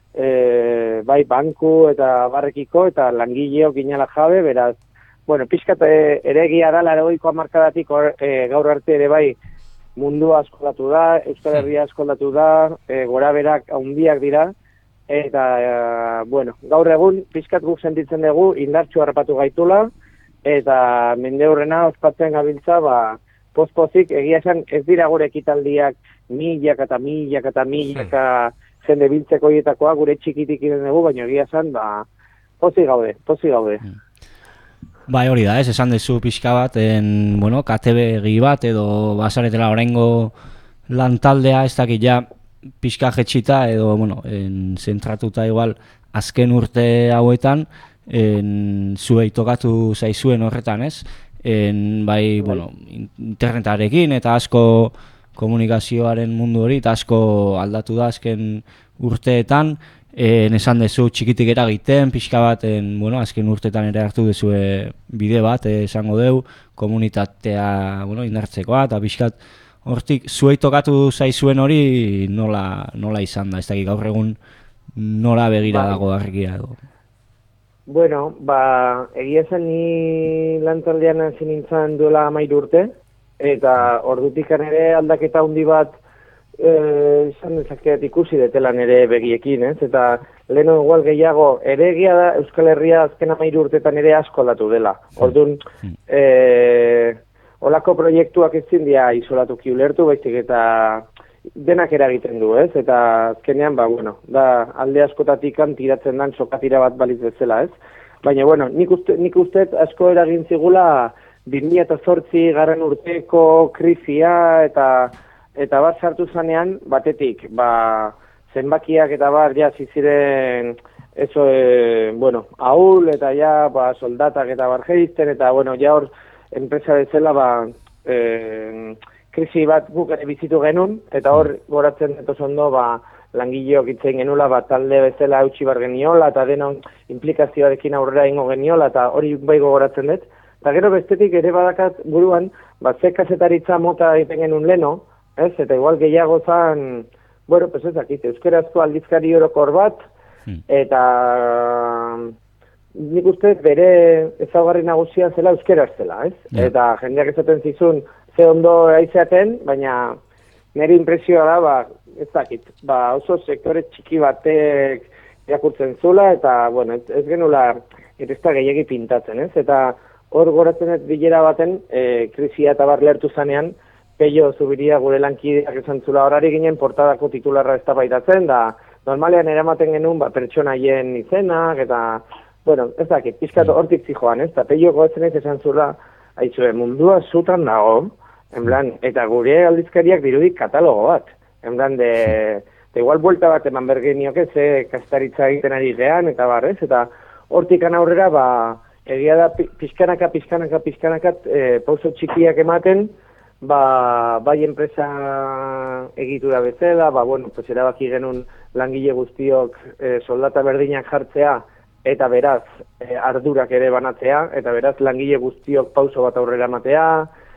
e, bai banku eta barrekiko, eta langileok ginala jabe, beraz, bueno, pixkat ere egia da, laurogeiko hamarkadatik e, gaur arte ere bai mundua askoldatu da, Euskal Herria askoldatu da, e, gora berak handiak dira, eta, e, bueno, gaur egun pixkat guk sentitzen dugu indartxu harrapatu gaitula, eta mendeurrena ospatzen gabiltza, ba, poz-pozik, egia esan ez dira gure ekitaldiak milak eta milak eta milak jende biltzeko hietakoa gure txikitik iren dugu, baina egia esan, ba, pozik gaude, pozik gaude. Bai, hori da, ez, esan dezu pixka bat, en, bueno, katebegi bat, edo basaretela oraingo lantaldea, ez dakit ja pixka jetxita, edo, bueno, en, zentratuta igual, azken urte hauetan, en, zuei tokatu zaizuen horretan, ez? En, bai, bueno, internetarekin eta asko komunikazioaren mundu hori, eta asko aldatu da azken urteetan, en, esan dezu txikitik eragiten, pixka bat, en, bueno, azken urteetan ere hartu dezue bide bat, eh, esango deu, komunitatea, bueno, indartzekoa, eta pixkat hortik zuei tokatu zaizuen hori nola, nola izan da, ez dakik gaur egun nola begira bai. dago argia edo. Bueno, ba, egia zen ni lantaldean hasi nintzen duela hamairu urte, eta ordutikan ere aldaketa handi bat eh, izan dezakeat ikusi detela nire begiekin, ez? Eta leheno igual gehiago, ere egia da Euskal Herria azken hamairu urtetan ere asko aldatu dela. Orduan, eh, olako proiektuak ezin dira isolatuki ulertu, baizik eta denak eragiten du, ez? Eta azkenean, ba, bueno, da alde askotatik tiratzen dan sokatira bat baliz bezala, ez? Baina, bueno, nik uste, nik uste asko eragin zigula bi mila zortzi garren urteko krisia eta eta bat sartu zanean batetik, ba, zenbakiak eta bar ja ziren eso, e, bueno, ahul eta ja ba, soldatak eta bar jeizten, eta bueno, ja hor enpresa bezala ba, e, krisi bat guk ere bizitu genuen, eta hor goratzen dut oso ondo ba, langileok itzein genula, ba, talde bezala eutxi bar geniola, eta denon implikazioarekin aurrera ingo geniola, eta hori bai gogoratzen dut. Eta gero bestetik ere badakat buruan, ba, ze kazetaritza mota egiten genuen leno, ez? Eta igual gehiago zan, bueno, pues ez dakit, euskerazko aldizkari orokor bat, eta nik uste bere ezaugarri nagusia zela euskera zela, ez? Yeah. Eta jendeak esaten zizun ze ondo aizeaten, baina nire impresioa da, ba, ez dakit, ba, oso sektore txiki batek irakurtzen zula, eta, bueno, ez, ez genula, ez da gehiagi pintatzen, ez? Eta hor goratzen ez bilera baten, e, krisia eta bar lertu zanean, Peio Zubiria gure lankideak esan zula horari ginen portadako titularra eztabaidatzen, da normalean eramaten genuen ba, pertsonaien izenak, eta, bueno, ez dakit, pizkat hortik zijoan, ez? Eta Peio goatzen ez esan zula, haizue, mundua zutan dago, en plan, eta gure aldizkariak dirudik katalogo bat, en plan, de, de igual buelta bat eman bergenioke, ze kastaritza egiten ari gean, eta barrez, eta hortikan aurrera, ba, egia da pizkanaka, pizkanaka, pizkanaka, e, pauso txikiak ematen, ba, bai enpresa egitura bezala, ba, bueno, pues erabaki genuen langile guztiok e, soldata berdinak jartzea, eta beraz e, ardurak ere banatzea, eta beraz langile guztiok pauso bat aurrera ematea,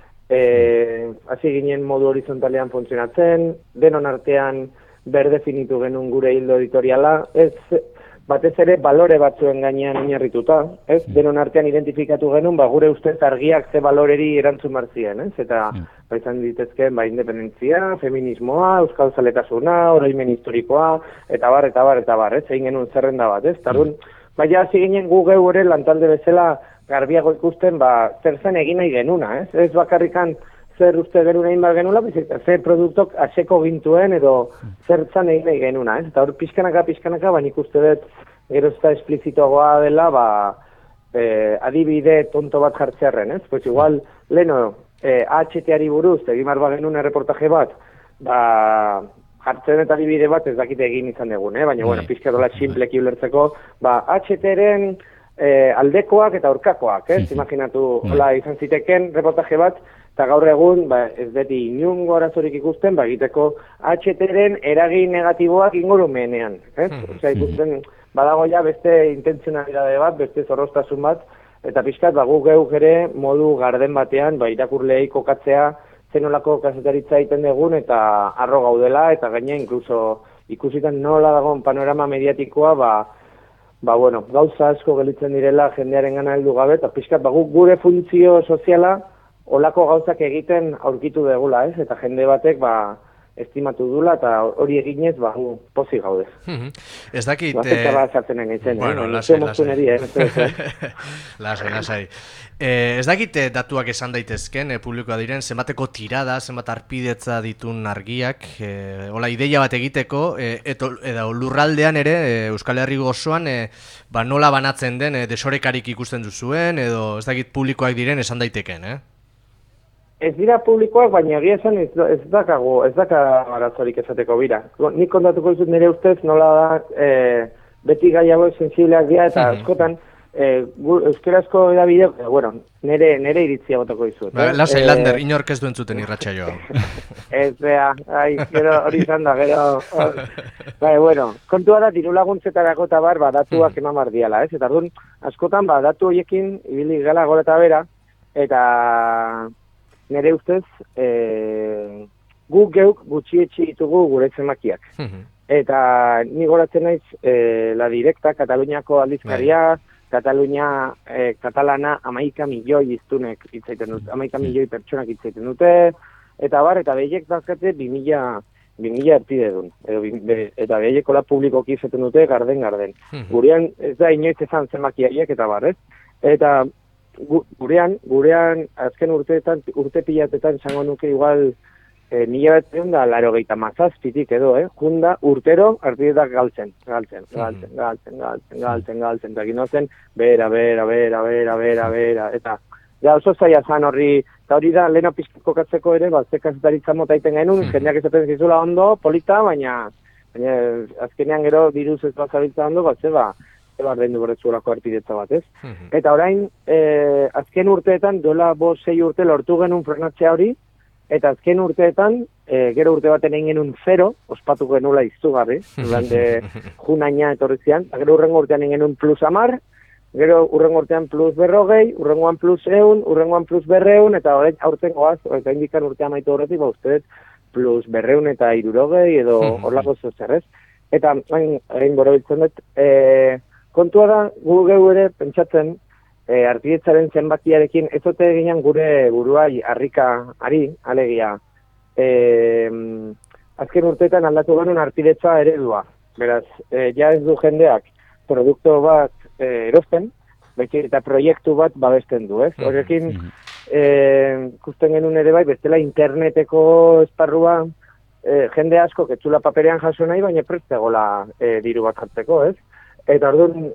e, hasi ginen modu horizontalean funtzionatzen, denon artean berdefinitu genuen gure hildo editoriala, ez batez ere balore batzuen gainean oinarrituta, ez? Denon artean identifikatu genuen, ba, gure ustez argiak ze baloreri erantzun barzien, ez? Eta ba, izan ditezken, ba, independentzia, feminismoa, euskal zaletasuna, oroimen historikoa, eta bar, eta bar, eta bar, ez? Egin genuen zerrenda bat, ez? Tarun, baina hasi ginen gu geu ere lantalde bezala garbiago ikusten, ba, zer zen egin nahi genuna, ez? Ez bakarrikan zer uste genuen egin bar genula, bizik, zer produktok aseko gintuen edo zertzan egin nahi genuna, ez? Eta hor pizkanaka, pizkanaka, baina ikuste dut gero ez da esplizitoagoa dela, ba, eh, adibide tonto bat jartzearren, ez? Pues igual, leno, eh, A H T-ari buruz, egin barba genuen erreportaje bat, ba, jartzen eta adibide bat ez dakite egin izan egun, eh? Baina, bueno, pizkadola simpleki ulertzeko, ba, H T-ren eh, aldekoak eta aurkakoak, ez? Imaginatu, hola, izan ziteken reportaje bat, eta gaur egun, ba, ez beti inungo arazorik ikusten, ba, egiteko H T-ren eragin negatiboak ingurumenean, ez? Osea, ikusten, badago ja beste intentzionalidade bat, beste zorroztasun bat, eta pixkat, ba, guk geuk ere modu garden batean, ba, irakurleei kokatzea zenolako kazetaritza egiten dugun, eta arro gaudela, eta gaina inkluso ikusitan nola dagoen panorama mediatikoa, ba, ba, bueno, gauza asko gelitzen direla jendearen gana heldu gabe, eta pixkat, ba, guk gure funtzio soziala, olako gauzak egiten aurkitu degula, ez? Eta jende batek, ba, estimatu dula, eta hori eginez, ba, gu, pozi gaude. Ez dakit... Bazeta bat sartzen egiten, bueno, eh? lasai, lasai. Lasai, lasai. Eh, ez dakit datuak esan daitezken, eh, publikoa diren, zenbateko tirada, zenbat arpidetza ditun argiak, eh, hola, ideia bat egiteko, eh, eto, edo lurraldean ere, eh, Euskal Herri gozoan, eh, ba, nola banatzen den, eh, desorekarik ikusten duzuen, edo ez dakit publikoak diren esan daiteken, eh? Ez dira publikoak, baina egia esan ez, ez dakago, ez daka arazorik esateko bira. Nik kontatuko dizut nire ustez nola da e, beti gai hauek sensibleak dira eta askotan e, euskarazko edabideo, e, bueno, nire, nire iritzia botako dizut. Ba, lasai, e, Lander, inork ez du entzuten irratsaioa. Ez, bea, ai, gero hori izan da, gero... Bai, bueno, kontua da diru laguntzetarako eta bar, ba, datuak eman bar diala, ez? Eta orduan, askotan, ba, datu horiekin, ibili gala gora eta bera, eta... Nere ustez, e, gu geuk gutxietxi ditugu gure zenbakiak. Eta ni goratzen naiz, e, La Directa, Kataluniako aldizkaria, Katalunia, e, Katalana, amaika milioi iztunek hitzaiten dute, amaika milioi pertsonak hitzaiten dute, eta bar, eta behiek dazkate bi mila erpide duen. Eta behiek hola publikoki izaten dute garden-garden. Gurean, ez da inoiz ezan zenbakiaiek, eta bar, ez? Eta... Gurean, gurean, azken urteetan, urte pilatetan zango nuke igual e, mila betzen da laro gehieta mazazpitik edo, eh? Junda urtero artidetak galtzen, galtzen, galtzen, galtzen, galtzen, galtzen, galtzen, eta gino zen, bera, bera, bera, bera, bera, bera, eta ja oso zaila zan horri, eta hori da lehena pizkako katzeko ere, bat zekazetaritza mota iten genuen, jendeak ezaten zizula ondo, polita, baina, baina azkenean gero diruz ez bat zabiltza ondo, bat zeba, bar den du berretzuelako arpidetza bat, ez? Mm-hmm. Eta orain, eh, azken urteetan, dola bo sei urte lortu genuen frenatzea hori, eta azken urteetan, eh, gero urte baten egin genuen zero, ospatu genula izugarri, durante junaina etorri zian, eta gero urrengo urtean egin genuen plus amar, gero urrengo urtean plus berrogei, urrengoan plus eun, urrengoan plus berreun, eta orain aurten goaz, eta indikan urtea maitu horretik, ba ustedet, plus berreun eta irurogei, edo horlako zozerrez. Eta, hain, hain bora biltzen dut, eh, kontua da, gu geu ere pentsatzen e, artidetzaren zenbakiarekin ez ote ginen gure buruai harrika ari, alegia. e, azken urteetan aldatu genuen arpidetza eredua. Beraz, e, ja ez du jendeak produktu bat e, erosten, baizik eta proiektu bat babesten du, ez? Horrekin, e, ikusten genuen ere bai, bestela interneteko esparrua, e, jende asko ketzula paperean jaso nahi, baina prestegola e, diru bat jartzeko, ez? Eta orduan,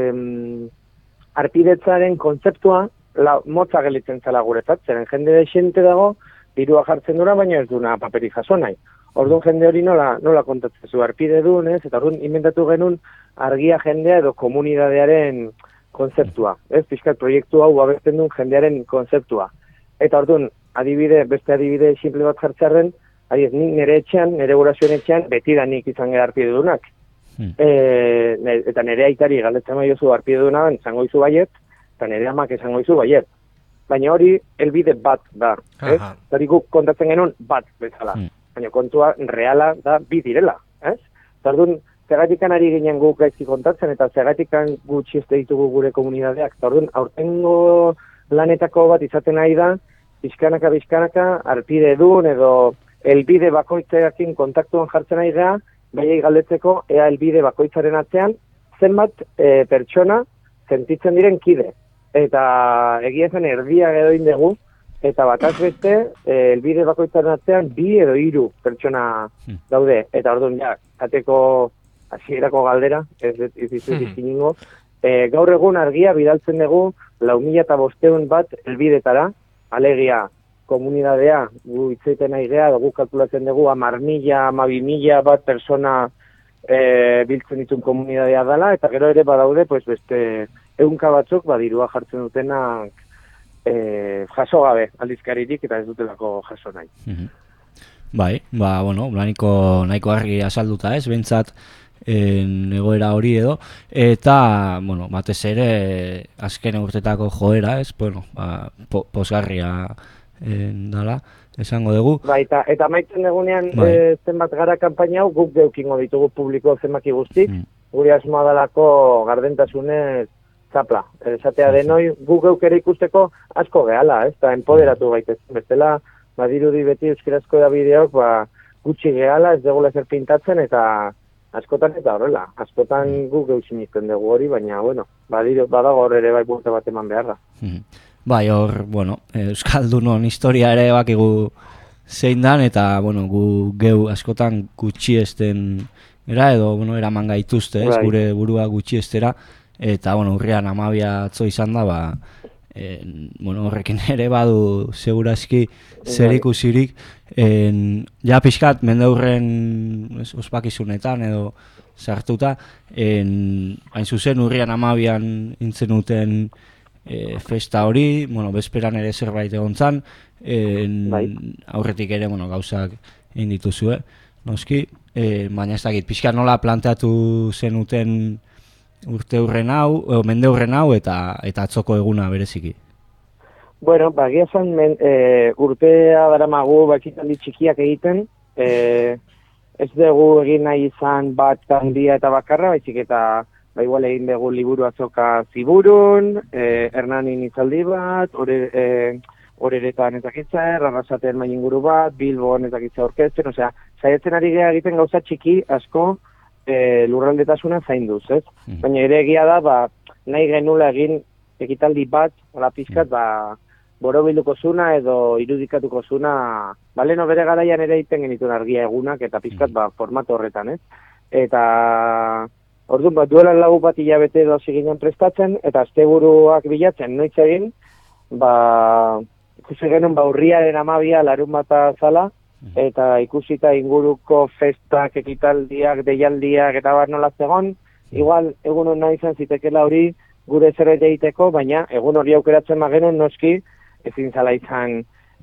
e, arpidetzaren kontzeptua la, motza gelitzen zela guretzat, zeren jende desente dago, dirua jartzen dura, baina ez duna paperi jaso nahi. Orduan jende hori nola, nola kontatzen zu arpide duen, ez? Eta orduan inventatu genuen argia jendea edo komunidadearen konzeptua, ez? Fiskat proiektu hau abesten duen jendearen konzeptua. Eta orduan, adibide, beste adibide simple bat jartzearen, ari ez, nik nire etxean, nire gurasoen etxean, beti da nik izan gara arpide duenak. Hmm. E, ne, eta nire aitari galdetzen maiozu arpide duenak, izango izu baiet, eta nire amak izango izu baiet. Baina hori, elbide bat da, ez? Hori guk kontatzen genuen bat bezala. Hmm. Baina kontua reala da bi direla, ez? Eta orduan, zergatikan ari ginen guk gaizki kontatzen, eta zergatikan gutxi ez ditugu gure komunidadeak. Eta orduan, aurtengo lanetako bat izaten nahi da, bizkanaka bizkanaka, arpide duen edo elbide bakoitzarekin kontaktuan jartzen nahi da, baiai galdetzeko ea elbide bakoitzaren atzean, zenbat e, pertsona sentitzen diren kide. Eta egia zen erdia edo indegu, eta bataz beste, e, elbide bakoitzaren atzean bi edo hiru pertsona daude. Eta orduan ja, kateko hasierako galdera, ez dizu diziningo, e, gaur egun argia bidaltzen dugu lau mila eta bosteun bat elbidetara, alegia komunidadea, gu itzaiten nahi geha, gu kalkulatzen dugu hamar mila, hamabi mila bat persona e, biltzen ditun komunidadea dela, eta gero ere badaude, pues beste ehunka batzuk badirua jartzen dutenak e, jaso gabe aldizkaririk eta ez dutelako jaso nahi. Mm-hmm. Bai, ba, bueno, nahiko, nahiko argi azalduta ez, bentsat en egoera hori edo, eta, bueno, batez ere azken urtetako joera ez, bueno, ba, po, posgarria en, dala, esango dugu. Ba, eta, eta maitzen dugunean bai. e, zenbat gara kanpaina hau guk geukingo ditugu publiko zenbaki guztik, mm. guri asmoa dalako gardentasunez zapla. Esatea denoi guk geuk ere ikusteko asko gehala, ez, eta empoderatu gaitezen. Bestela, badirudi beti euskarazko da bideok, ba, gutxi gehala, ez degula zer pintatzen, eta askotan eta horrela. Askotan guk geu sinisten dugu hori, baina, bueno, badiru, badago hor ere bai bulte bat eman beharra. Mm. Bai, hor, bueno, Euskaldunon historia ere bakigu zein dan, eta, bueno, gu geu askotan gutxiesten era, edo, bueno, eraman gaituzte, ez, bai. Gure burua gutxiestera, eta, bueno, urrian amabia atzo izan da, ba, e, bueno, horrekin ere badu segurazki zer ikusirik, en, ja pixkat mendeurren ospakizunetan edo sartuta, en, hain zuzen urrian amabian intzen uten e, festa hori, bueno, bezperan ere zerbait egon zan, bai. Aurretik ere, bueno, gauzak egin dituzue, noski, e, baina ez dakit, pixkat nola planteatu zenuten urte hurren hau, o, mende hurren hau eta eta atzoko eguna bereziki. Bueno, bagia zen e, urtea daramagu bakitaldi txikiak egiten, e, ez dugu egin nahi izan bat handia eta bakarra, baizik eta ba igual egin dugu liburu atzoka ziburun, e, Hernanin itzaldi bat, ore, e, oreretan ezakitza, Arrasaten mai inguru bat, Bilbon ezakitza orkesten, osea, saiatzen ari geha egiten gauza txiki asko e, lurraldetasuna zainduz, ez? Mm. Baina ere egia da, ba, nahi genula egin ekitaldi bat, hola pizkat, ba, borobilduko zuna edo irudikatuko zuna, baleno bere garaian ere egiten genituen argia egunak eta pizkat, ba, formato horretan, ez? Eta, orduan, ba, duelan lagu bat hilabete edo ziginen prestatzen, eta asteburuak bilatzen, noiz egin, ba, ikusi genuen, ba, urriaren amabia larun bata zala, eta ikusita inguruko festak, ekitaldiak, deialdiak, eta bat nola zegon, igual, egun hona izan zitekela hori gure zerbait egiteko, baina egun hori aukeratzen magenen noski, ezin zala izan,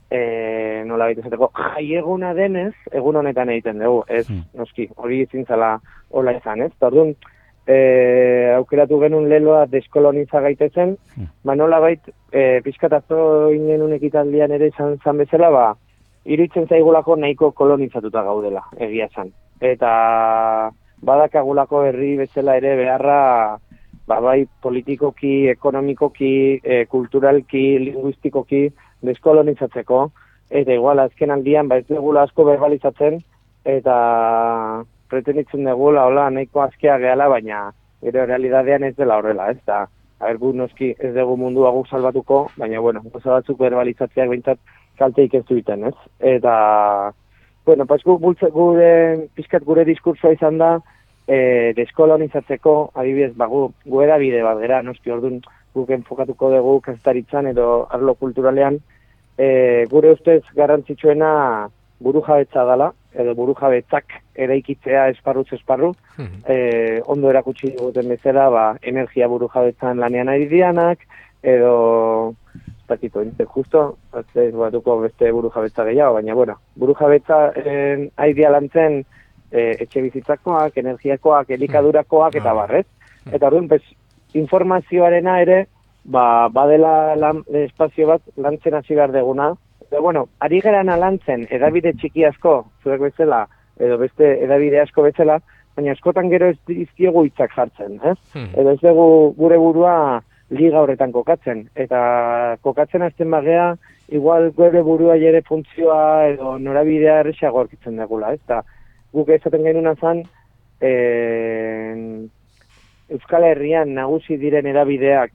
e, nola baita esateko, jai eguna denez, egun honetan egiten dugu, ez, noski, hori ezin zala hola izan, ez, eta orduan, e, aukeratu genuen leloa deskoloniza gaitezen, ba nola bait, e, pizkatazo inen ekitaldian ere izan zan bezala, ba, iruditzen zaigulako nahiko kolonizatuta gaudela, egia esan. Eta badakagulako herri bezala ere beharra, ba, bai politikoki, ekonomikoki, e, kulturalki, linguistikoki deskolonizatzeko, eta igual azken aldian ba ez dugula asko berbalizatzen, eta pretenditzen dugula, hola, nahiko azkea gehala, baina gero realidadean ez dela horrela, ez da, haber, gu noski ez dugu mundua guk salbatuko, baina, bueno, goza batzuk berbalizatzeak behintzat kalteik ez duiten, ez? Eta, bueno, pas guk bultze, gure, pizkat gure diskursoa izan da, e, deskolonizatzeko, adibidez, ba, gu, gu edabide bat gera, noski orduan guk enfokatuko dugu kazetaritzan edo arlo kulturalean, e, gure ustez garrantzitsuena burujabetza dela, edo burujabetzak eraikitzea esparruz esparru, e, ondo erakutsi duten bezala, ba, energia burujabetzan lanean ari dianak, edo, ez dakito, justo, ez batuko beste burujabetza gehiago, baina, bueno, burujabetza eh, ari dia lantzen e, etxe bizitzakoak, energiakoak, elikadurakoak, eta barrez. Eta orduan, pues, informazioarena ere, ba, badela lan, espazio bat lantzen hasi behar deguna. Eta, bueno, ari gerana lantzen edabide txiki asko, zuek bezala, edo beste edabide asko bezala, baina askotan gero ez dizkiegu hitzak jartzen, ez? Hmm. Edo ez dugu gure burua liga horretan kokatzen, eta kokatzen hasten bagea, igual gure burua jere funtzioa edo norabidea erresago aurkitzen dugula, ez? Eta guk esaten genuna zan, e, Euskal Herrian nagusi diren erabideak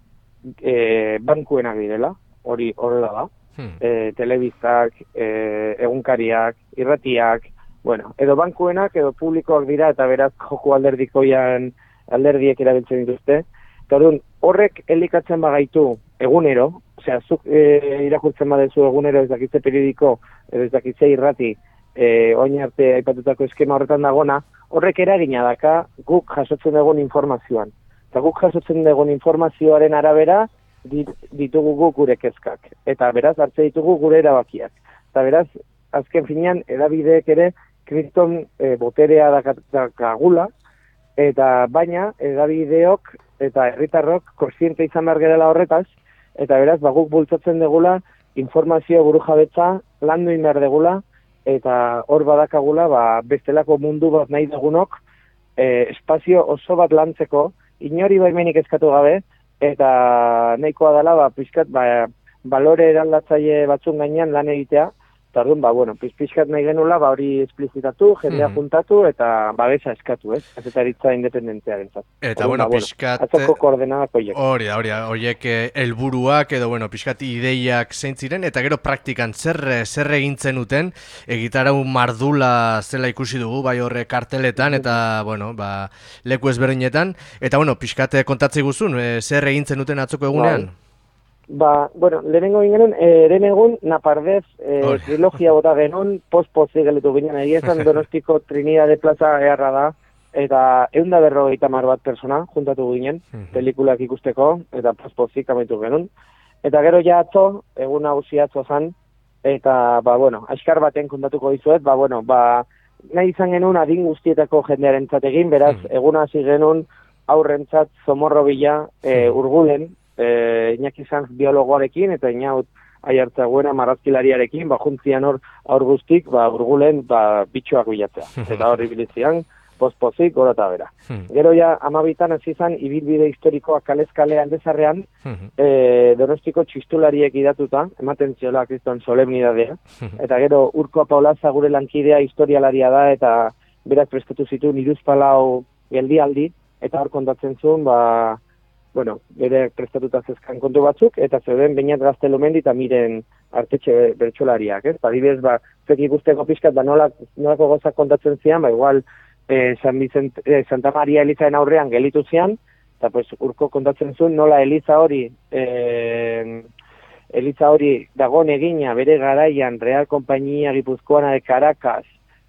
e, bankuenak direla, hori horrela da, hmm. e, telebistak, e, egunkariak, irratiak, bueno, edo bankuenak edo publikoak dira eta beraz joko alderdikoian alderdiek erabiltzen dituzte. Eta orduan, horrek elikatzen bagaitu egunero, osea, zuk e, irakurtzen badezu egunero ez dakitze periodiko, edo ez dakitze irrati, e, oin arte aipatutako eskema horretan dagona, horrek eragina daka guk jasotzen dugun informazioan. Eta guk jasotzen dugun informazioaren arabera ditugu guk gure kezkak. Eta beraz, hartze ditugu gure erabakiak. Eta beraz, azken finean, edabideek ere, kriston e, boterea dakagula, eta baina, edabideok eta herritarrok kontziente izan behar gerela horretaz, eta beraz, ba, guk bultzatzen degula, informazio burujabetza landu behar degula, eta hor badakagula, ba, bestelako mundu bat nahi dugunok, e, espazio oso bat lantzeko, inori baimenik eskatu gabe, eta nahikoa dela, ba, pizkat, ba, balore eraldatzaile batzun gainean lan egitea, eta orduan, ba, bueno, pizkat nahi genula, ba, hori esplizitatu, jendea mm. juntatu, eta babesa eskatu, ez? Azetaritza independentea gentzat. Eta, bueno, ba, pizkat... Bueno, atzoko koordenadak horiek. Hori da, hori da, horiek helburuak edo, bueno, pizkat ideiak zein ziren, eta gero praktikan zer, zer egintzen uten, egitarau mardula zela ikusi dugu, bai horre karteletan, eta, bueno, ba, leku ezberdinetan, eta, bueno, pizkat kontatzei guzun, zer egintzen uten atzoko egunean? Bai. Ba, bueno, lehenengo ginen, eren egun, napardez, e, trilogia bota genuen, post-pozi geletu ginen, egia esan Donostiko Trinidade Plaza eharra da, eta eunda berrogeita mar bat persona, juntatu ginen, pelikulak ikusteko, eta post-pozik amaitu genuen. Eta gero ja atzo, egun nagusi atzo zan, eta, ba, bueno, askar baten kontatuko dizuet, ba, bueno, ba, nahi izan genuen adin guztietako jendearen egin, beraz, egun hasi genuen aurrentzat zomorro bila e, urgulen, E, Iñaki Sanz biologoarekin eta Inaut Aiartzaguena marrazkilariarekin, ba, juntzian hor aur guztik, ba, urgulen, ba, bitxoak bilatzea. Eta hor ibilizian, post-pozik, gora eta bera. Gero ja, amabitan hasi izan, ibilbide historikoa kalezkalean dezarrean, e, Donostiko txistulariek idatuta, ematen ziola kriston solemnidadea, eta gero Urko Paulaza gure lankidea historialaria da, eta berak prestatu zituen iruzpalau geldialdi, eta hor kontatzen zuen, ba, bueno, bere prestatuta zezkan kontu batzuk, eta zeuden Beñat Gaztelumendi eta Miren artetxe bertsolariak, ez? Adibidez, ba, zek ikusteko pixkat, ba, nola, nolako gozak kontatzen zian, ba, igual, eh, San Vicent, eh, Santa Maria Elizaen aurrean gelitu zian, eta pues, Urko kontatzen zuen, nola Eliza hori, eh, Eliza hori dagon egina bere garaian Real Kompainia Gipuzkoana de Caracas,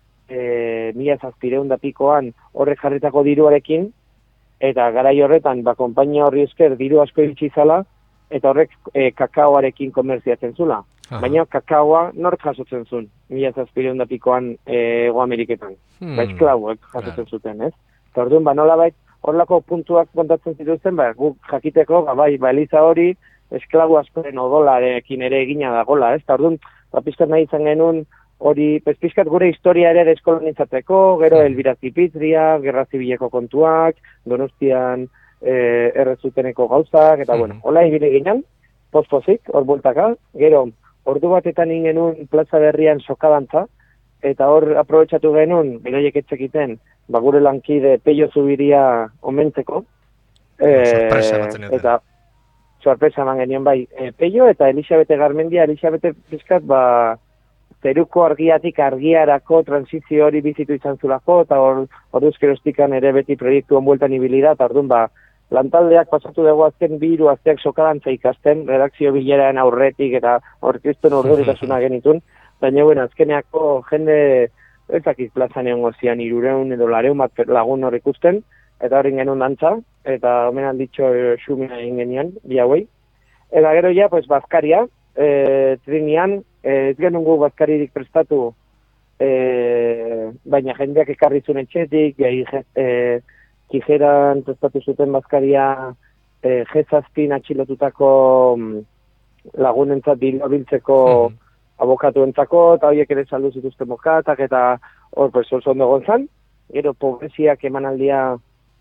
eh, mila zazpireun da pikoan horrek jarritako diruarekin, eta garai horretan, ba, konpainia horri esker diru asko iritsi zala, eta horrek e, kakaoarekin komerziatzen zula. Aha. Baina kakaoa nork jasotzen zuen, mila zazpireun da pikoan e, Ego Ameriketan. Hmm. Ba, esklauek jasotzen zuten, ez? Eta orduan, ba, nola bait, horlako puntuak kontatzen zituzten, ba, guk jakiteko, ba, bai, ba, Eliza hori, esklagu askoren odolarekin ere egina dagola, ez? Eta orduan, ba, pizkat nahi izan genuen, hori, pizkat gure historia ere deskolonizatzeko, gero Elbira Zipitria, Gerra Zibileko kontuak, Donostian e, errezuteneko gauzak, eta, bueno, hola ibile ginen, post-pozik, hor bueltaka, gero ordu batetan ingenun plaza berrian sokadantza, eta hor aprobetxatu genuen, beroiek etzekiten, ba, gure lankide Peio Zubiria omentzeko. Sorpresa ematen dute. Eta sorpresa eman genion bai, e, Peio eta Elisabete Garmendia, Elisabete pizkat, ba, zeruko argiatik argiarako transizio hori bizitu izan zulako, eta hor orduzkerostikan ere beti proiektu onbueltan ibili da, eta orduan, ba, lantaldeak pasatu dugu azken bi hiru asteak sokadantza ikasten, redakzio bileraren aurretik eta orkeston urduritasuna genitun, baina bueno, azkeneako jende ezakit plazan egon gozian irureun edo lareun bat lagun hor ikusten, eta horren genuen dantza, eta omen handitxo xumina egin genian, bi hauei. Eta gero ja, pues, bazkaria, e, trinian, e, ez genuen bazkaririk prestatu, e, baina jendeak ekarri zuen etxetik, e, kijeran prestatu zuten bazkaria e, jezazpin atxilotutako lagunentzat bilbiltzeko mm. abokatuentzako, eta horiek ere saldu zituzten bokatak, eta hor, pues, oso ondo gontzan. Gero, pobreziak emanaldia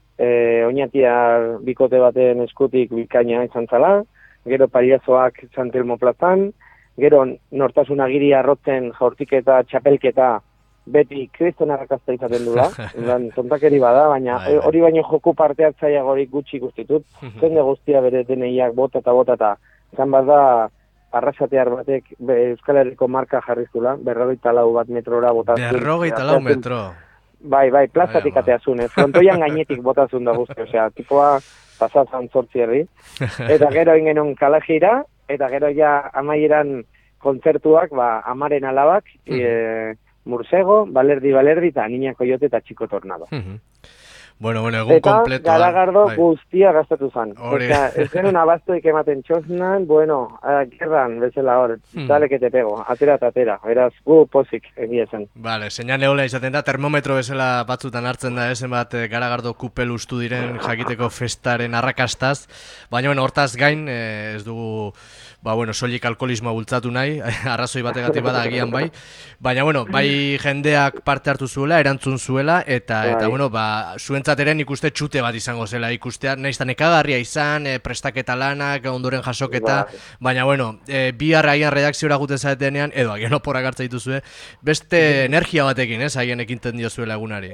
e, oinatia bikote baten eskutik bikaina izan zala, gero pariazoak Santelmo plazan, gero nortasun agiri arrotzen jaurtiketa, txapelketa, beti kriston arrakazta izaten du da, tontakeri bada, baina hori baino joku parte hartzaiagorik gutxi guztitut, jende guztia bere deneiak bota eta bota eta zan bat da arrasatear batek Euskal Herriko marka jarriztula, berrogeita lau bat metrora botazun. Berrogeita lau metro. Bai, bai, plazatik ateazun, ez, frontoian gainetik botazun da guzti, osea, tipoa pasazan zortzi herri, eta gero ingenon kalajira, eta gero ja amaieran kontzertuak, ba, amaren alabak, e, Mursego, Balerdi Balerdi eta Niña Coyote eta Chico Tornado. Uh-huh. Bueno, bueno, egun kompleto. Eta Garagardo bai. Guztia gastatu zan. Eta ez genuen abastoik ematen txosnan, bueno, gerran, bezala hor, hmm. dale que te pego, atera eta atera, beraz, gu pozik egia zen. Vale, seinan eola izaten da, termometro bezala batzutan hartzen da, esen bat Garagardo kupel ustu diren jakiteko festaren arrakastaz, baina, bueno, hortaz gain, eh, ez dugu, ba, bueno, soilik alkoholismoa bultzatu nahi, arrazoi bategatik bada agian bai, baina, bueno, bai jendeak parte hartu zuela, erantzun zuela, eta, bai. eta bueno, ba, zuentzat eren ikuste txute bat izango zela ikustea, nahiz eta nekagarria izan, e, prestaketa lanak, ondoren jasoketa, bai. baina, bueno, e, bihar agian redakziora guten zaetenean, edo agian oporak hartza dituzue, beste energia batekin, ez, agian ekinten dio zuela egunari.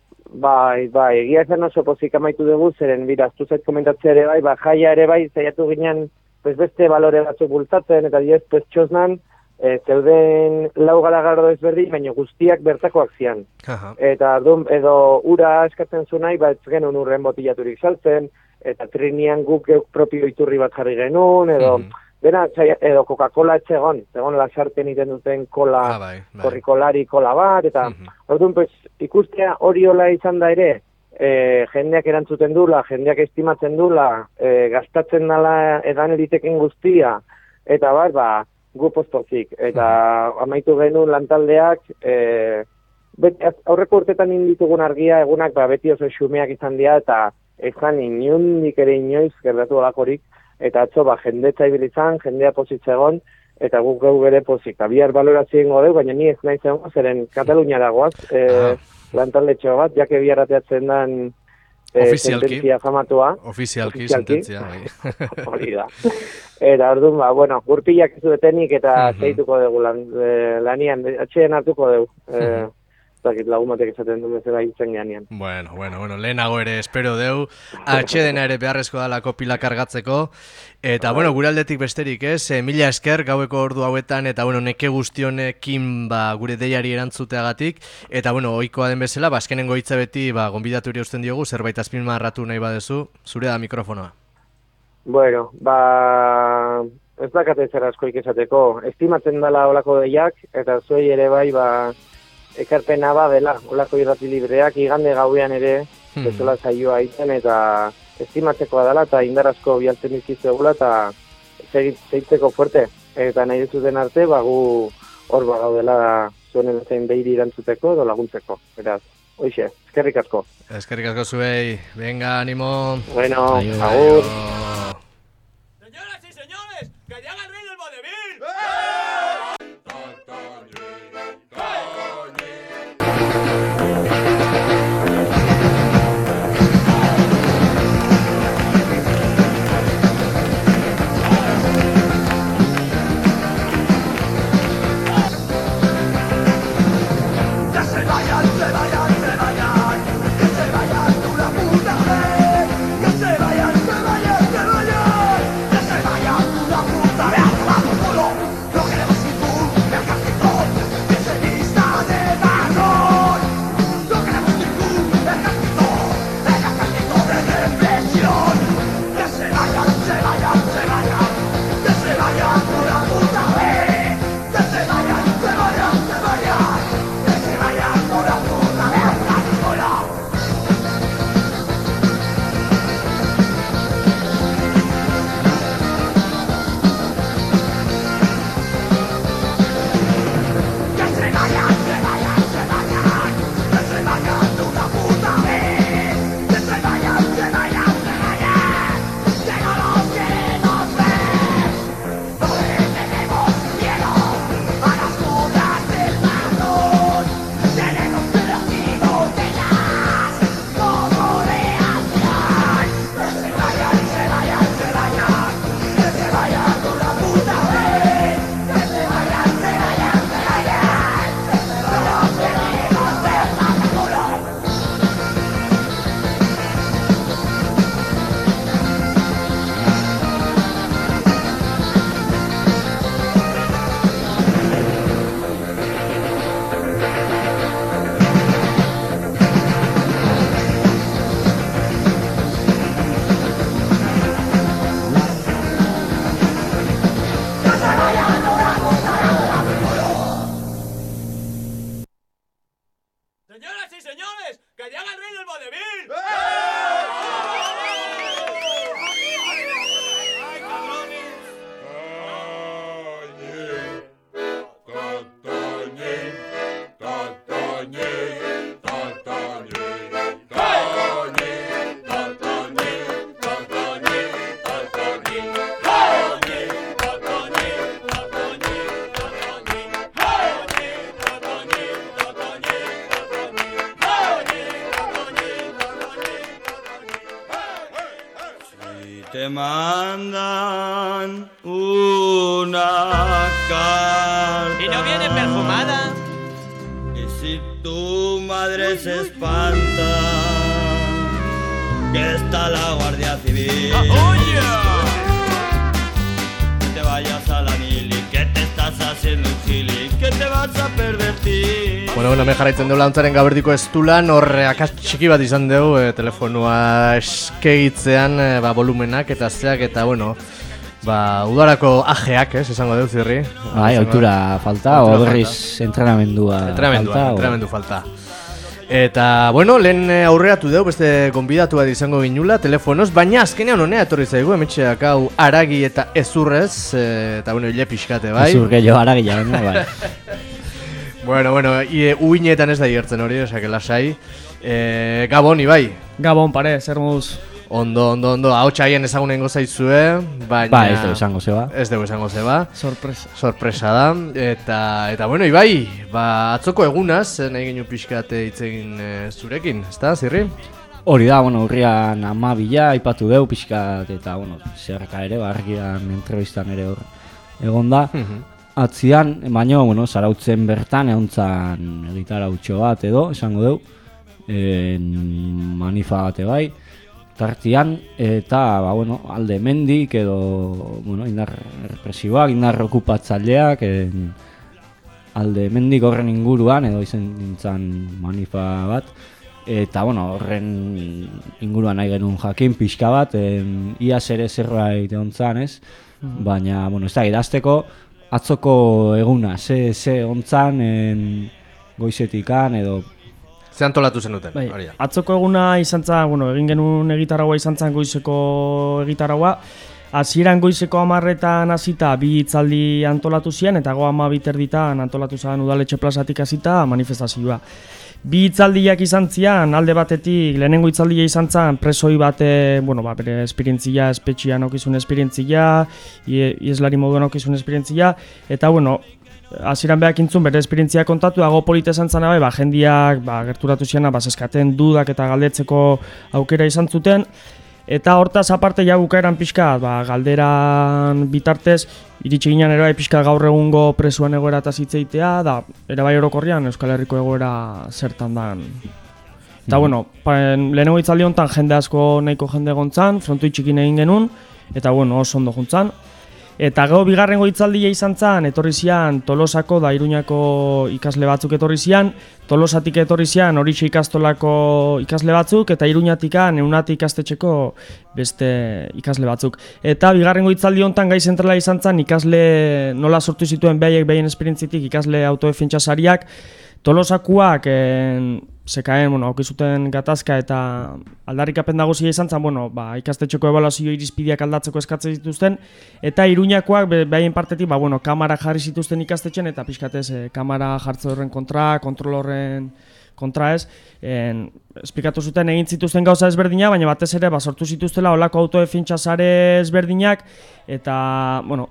Bai, bai, egia zen oso pozik amaitu dugu, zeren, bira, aztu zait komentatzea ere bai, ba, jaia ere bai, zaiatu ginen, pues beste balore batzuk bultzatzen, eta diez, pues txosnan, e, zeuden lau Garagardo ezberdin, baina guztiak bertakoak zian. Aha. Eta dum, edo ura eskatzen zu nahi, ba ez genuen urren botillaturik saltzen, eta trinian guk geuk propio iturri bat jarri genuen, edo, mm. dena, edo Coca-Cola etxegon, egon lasarten iten duten kola, ah, bai, bai. korrikolari kola bat, eta mm-hmm. orduan, pues, ikustea hori hola izan da ere, E, jendeak erantzuten dula, jendeak estimatzen dula, e, gastatzen dala edan eriteken guztia, eta bar, ba, gu postozik. Eta amaitu genuen lantaldeak, e, beti, aurreko urtetan inditugun argia egunak, ba, beti oso xumeak izan dira, eta ezan inundik ere inoiz gertatu olakorik, eta atzo, ba, jendetza ibilizan, jendea pozitzegon, eta guk gau gere pozik. Bihar balorazioen godeu, baina ni ez nahi zen, zeren Katalunia dagoaz, e, lantalde txo bat, jake biharateatzen den e, sententzia famatua. Ofizialki, sententzia. Hori da. Eta orduan, ba, bueno, gurpilak ez dutenik eta uh-huh. zeituko dugu lan, e, lanian, atxeen hartuko dugu. Uh-huh. E, Zakit lagumatek esaten du bezala hitzen geanean. Bueno, bueno, bueno, lehenago ere espero deu, atxedena ere beharrezko dalako pila kargatzeko, eta, bueno, gure aldetik besterik, ez, e, mila esker gaueko ordu hauetan, eta, bueno, neke guztionekin, ba, gure deiari erantzuteagatik, eta, bueno, ohikoa den bezala, ba, azkenengo hitza beti, ba, gonbidatu ere usten diogu, zerbait azpimarratu nahi badezu, zure da mikrofonoa. Bueno, ba, ez dakate zer askoik esateko, estimatzen dela olako deiak, eta zuei ere bai, ba, ekarpena ba dela, olako irrati libreak, igande gauean ere, hmm. bezola saioa iten, eta estimatzekoa dela, eta indarazko bialtzen izkizu egula, eta zeitzeko fuerte. Eta nahi duzuten arte, ba, gu hor ba gaudela zuen zein behiri irantzuteko edo laguntzeko. Beraz, hoxe, eskerrik asko. Eskerrik asko zuei, venga, animo. Bueno, agur. Señoras y señores, que llega el rey del vodevil. te mandan una carta. ¿Y no viene perfumada? Y si tu madre se espanta, que está la Guardia Civil. ¡Ah, oye! Que te vayas a la mili, que te estás haciendo un gili, que te vas a perder ti. Bueno, bueno, me jarraitzen duela ontzaren gaberdiko estulan, horre akas txiki bat izan dugu, e, telefonua eskegitzean, e, ba, volumenak eta zeak, eta bueno, ba, udarako ajeak, ez, esango dugu zirri. Bai, altura falta, o berriz entrenamendua Entrenamendua, falta. entrenamendu falta. Eta, bueno, lehen aurreratu dugu, beste gonbidatu bat izango ginula, telefonoz, baina azkenean honea etorri zaigu, emetxeak hau aragi eta ezurrez, e, eta, bueno, hile pixkate, bai? Ezur gehiago aragi baina, bai. Bueno, bueno, e, uinetan ez da igertzen hori, osake lasai. E, Gabon, Ibai? Gabon, pare, zer moduz? Ondo, ondo, ondo, hau txaien ezagunen gozaizue, baina... Ba, ez dugu esango zeba. Ez dugu esango zeba. Sorpresa. Sorpresa da, eta, eta bueno, Ibai, ba, atzoko egunaz, nahi genuen pixkate hitz egin e, zurekin, ezta, zirri? Hori da, bueno, urrian amabila, aipatu deu pixkat, eta, bueno, zerreka ere, ba, argian entrevistan ere hor egon da. Atzian, baina, bueno, zarautzen bertan, egontzan egitarautxo bat edo, esango deu, e, manifa bate bai, tartian, eta, ba, bueno, alde mendik edo, bueno, indar represiboak, indar okupatzaileak, en, alde mendik horren inguruan, edo izen dintzan manifa bat, eta, bueno, horren inguruan nahi genuen jakin pixka bat, en, iaz ere zerbait egontzan, ez? Baina, bueno, ez da, idazteko, atzoko eguna, ze, ze ontzan, en, goizetikan, edo... Ze antolatu zenuten, Bai, hori da. atzoko eguna izan zen, bueno, egin genuen egitaragua izan zen goizeko egitaragua. Hasieran goizeko hamarretan hasita bi hitzaldi antolatu ziren, eta go hamabi terditan antolatu zen udaletxe plazatik hasita manifestazioa. Bi hitzaldiak izan zian, alde batetik lehenengo hitzaldia izan zen presoi bate, bueno, ba, bere esperientzia, espetxian okizun esperientzia, ieslari moduan okizun esperientzia, eta, bueno, hasieran behak intzun bere esperientzia kontatu, dago polita esan zana bai, ba, jendiak ba, gerturatu ziana, ba, zeskaten dudak eta galdetzeko aukera izan zuten, Eta hortaz aparte ja bukaeran pixka, ba, galderan bitartez, iritsi ginen ere bai pixka gaur egungo presuen egoera eta zitzeitea, da ere bai orokorrian Euskal Herriko egoera zertan dan. Eta, bueno, lehenengo hitzaldi honetan jende asko nahiko jende gontzan, frontoi txikin egin genuen, eta, bueno, oso ondo juntzan. Eta gero bigarrengo hitzaldia izan zen, etorri zian Tolosako da Iruñako ikasle batzuk etorri zian, Tolosatik etorri zian horixe ikastolako ikasle batzuk, eta Iruñatika Neunatik ikastetxeko beste ikasle batzuk. Eta bigarrengo hitzaldi honetan gai zentrala izan zen ikasle nola sortu zituen behaiek behaien esperientzitik ikasle autodefentsa sariak, Tolosakuak en, sekaen, bueno, aukizuten gatazka eta aldarrikapen nagusia izan zen, bueno, ba, ikastetxeko ebaluazio irizpideak aldatzeko eskatzen dituzten, eta Iruñakoak behaien partetik, ba, bueno, kamara jarri zituzten ikastetxen, eta pixkatez, eh, kamara jartze horren kontra, kontrol horren kontra ez, en, esplikatu zuten egin zituzten gauza ezberdinak, baina batez ere, ba, sortu zituztela olako autodefentsa sare ezberdinak, eta, bueno,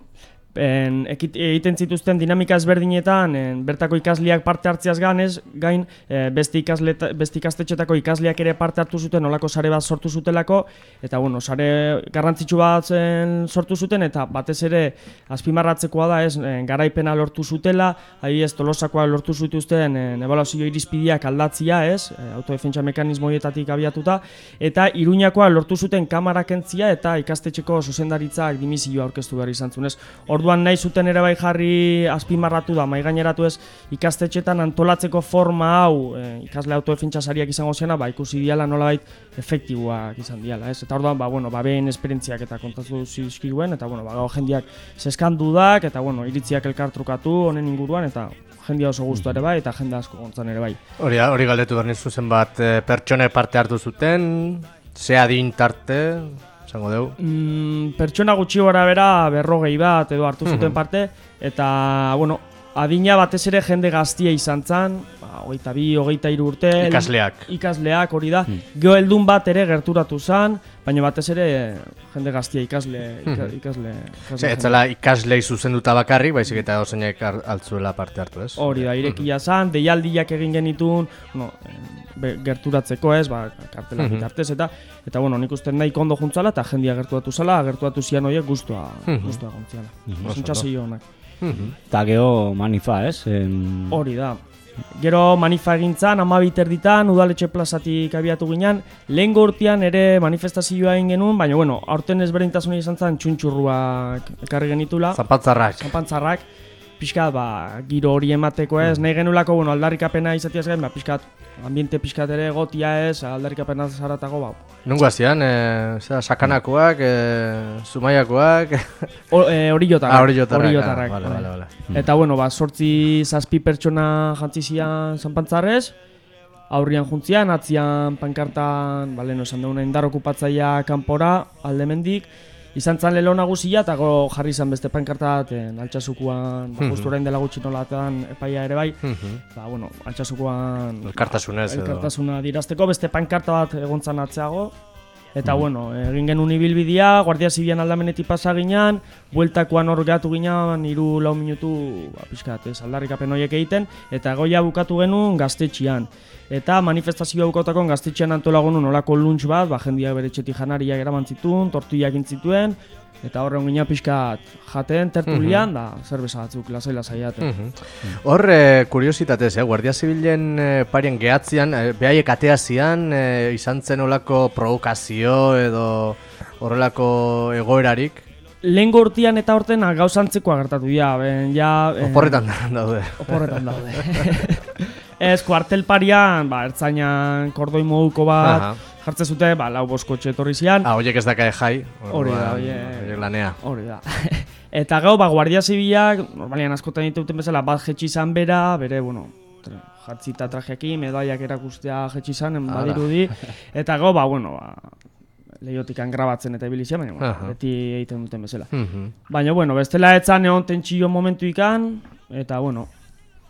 En, egiten zituzten dinamika ezberdinetan en, bertako ikasleak parte hartzeaz ganez, gain e, beste, ikasle, beste ikastetxetako ikasleak ere parte hartu zuten olako sare bat sortu zutelako, eta bueno, sare garrantzitsu bat zen sortu zuten, eta batez ere azpimarratzekoa da ez en, garaipena lortu zutela, ahi ez Tolosakoa lortu zituzten en, ebaluazio irizpideak aldatzia ez, e, autodefentsa mekanismo horietatik abiatuta, eta Iruñakoa lortu zuten kamara kentzia eta ikastetxeko zuzendaritzak dimisioa aurkeztu behar izan zunez. Orduan nahi zuten ere bai jarri azpimarratu da, maigaineratu ez ikastetxetan antolatzeko forma hau e, ikasle autodefentsa sariak izango ziena, ba, ikusi diala nolabait efektiboak izan diala, ez? Eta orduan, ba, bueno, ba, behin esperientziak eta kontatu zizkiguen, eta bueno, ba, gau jendiak zeskan dudak, eta bueno, iritziak elkartrukatu honen inguruan, eta jendia oso guztu ere bai, eta jende asko gontzan ere bai. Hori, hori galdetu behar nizu zen bat, e, pertsone parte hartu zuten, ze adin tarte, esango deu? Mm, pertsona gutxi gora bera berrogei bat edo hartu zuten parte, eta, bueno, adina batez ere jende gaztia izan zen, ba, hogeita bi, hogeita hiru urte. Ikasleak. Ikasleak, hori da. Mm. Geo heldun bat ere gerturatu zen, baina batez ere jende gaztia ikasle. Ika, ikasle, ikasle ez zela ikaslei zuzenduta bakarrik, baizik eta dozeinek altzuela parte hartu, ez? Hori da, irekia zen, deialdiak egin genitun, no, be, gerturatzeko ez, ba, kartela bitartez, eta, eta bueno, nik uste nahi kondo juntzala, eta jendia gerturatu zala, gerturatu zian horiek guztua, guztua gontziala. Zintxasio honak. Eta geho manifa, ez? Hori da. Gero manifa egintzan, amabi terditan, udaletxe plazatik abiatu ginen, lehen urtean ere manifestazioa egin genuen, baina bueno, aurten ezberdintasuna izan zen txuntxurruak ekarri genitula. Zapantzarrak. Zapantzarrak. Pixkat, ba, giro hori emateko ez, nahi genulako, bueno, aldarrikapena izatiaz gain, ba, pixkat, ambiente pixkat ere gotia ez, aldarrikapena zaratago, ba. Nungo hazian, e, sakanakoak, e, zumaiakoak... Hori jotarrak. Ah, hori jotarrak. Hori jotarrak. Ah, vale, vale, vale. Eta, bueno, ba, sortzi zazpi pertsona jantzizian zanpantzarrez, aurrian juntzian, atzian pankartan, ba, leheno esan deuna indar okupatzaia kanpora, alde mendik, izan zan lelo nagusia, eta go jarri izan beste pankarta bat, Altsazukoan, ba, justu orain dela gutxi nolatan epaia ere bai, ba, bueno, Altsazukoan... Elkartasunez edo. Elkartasuna dirazteko, beste pankarta bat egontzan atzeago, eta, bueno, egin genuen ibilbidea, Guardia Zibian aldamenetik pasa ginean, bueltakoan hor gehatu ginean, hiru lau minutu, ba, pixkat, ez, aldarrikapen horiek egiten, eta goia bukatu genuen gaztetxian. Eta manifestazioa bukautakon gaztetxean antolagonun olako luntx bat, ba, jendia bere txetik janariak eraman zituen, tortuiak intzituen, eta horren gina pixkat jaten, tertulian, da, zerbeza batzuk, lasai lasai jaten. Hor, eh, kuriositatez, eh, Guardia Zibilen eh, parien gehatzean, eh, behaiek ateazian, eh, izan zen olako provokazio edo horrelako egoerarik? Lehengo urtean eta horten gauzantzekoa gertatu dira, ben, ja... Oporretan daude. Oporretan daude. Ez, kuartel parian, ba, ertzainan kordoi moduko bat, jartze zute, ba, lau boskotxe etorri zian. Ah, horiek ez dakae jai. Hori da, horiek lanea. Hori da. Eta gau, ba, Guardia Zibilak, normalian askotan dituten bezala, bat jetxi izan bera, bere, bueno, jatzi eta trajekin, medaiak erakustea jetxi izan, badirudi. Eta gau, ba, bueno, ba, lehiotikan grabatzen eta ibilizia, baina, bueno, beti egiten duten bezala. Baina, bueno, bestela etzan egon tentsio momentu ikan, eta, bueno,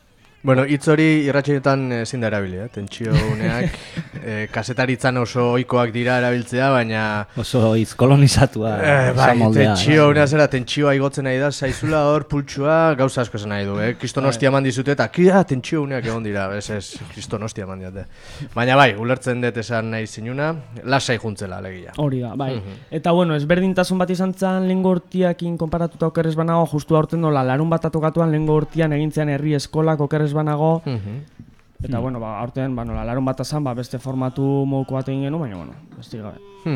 Bueno, hitz hori irratsaioetan ezin da erabili, eh? Tentsio uneak eh, kasetaritzan oso ohikoak dira erabiltzea, baina oso hitz kolonizatua. Eh, bai, tentsio unea zera, tentsioa igotzen nahi da, zaizula hor pultsua gauza asko esan nahi du, eh? Kriston hostia eman dizute eta kia tentsio uneak egon dira, ez ez, kriston hostia eman diate. Baina bai, ulertzen dut esan nahi zinuna, lasai juntzela alegia. Hori da, bai. Eta bueno, ezberdintasun bat izan zen lehengo urtiakin konparatuta okerrez banago, justu aurten nola, larun bat atokatuan lehengo urtian egintzean herri eskolak okerrez banago, eta bueno, ba, aurten, ba, nola, larun bat azan, ba, beste formatu moduko bat egin genu, baina, bueno, besti gabe.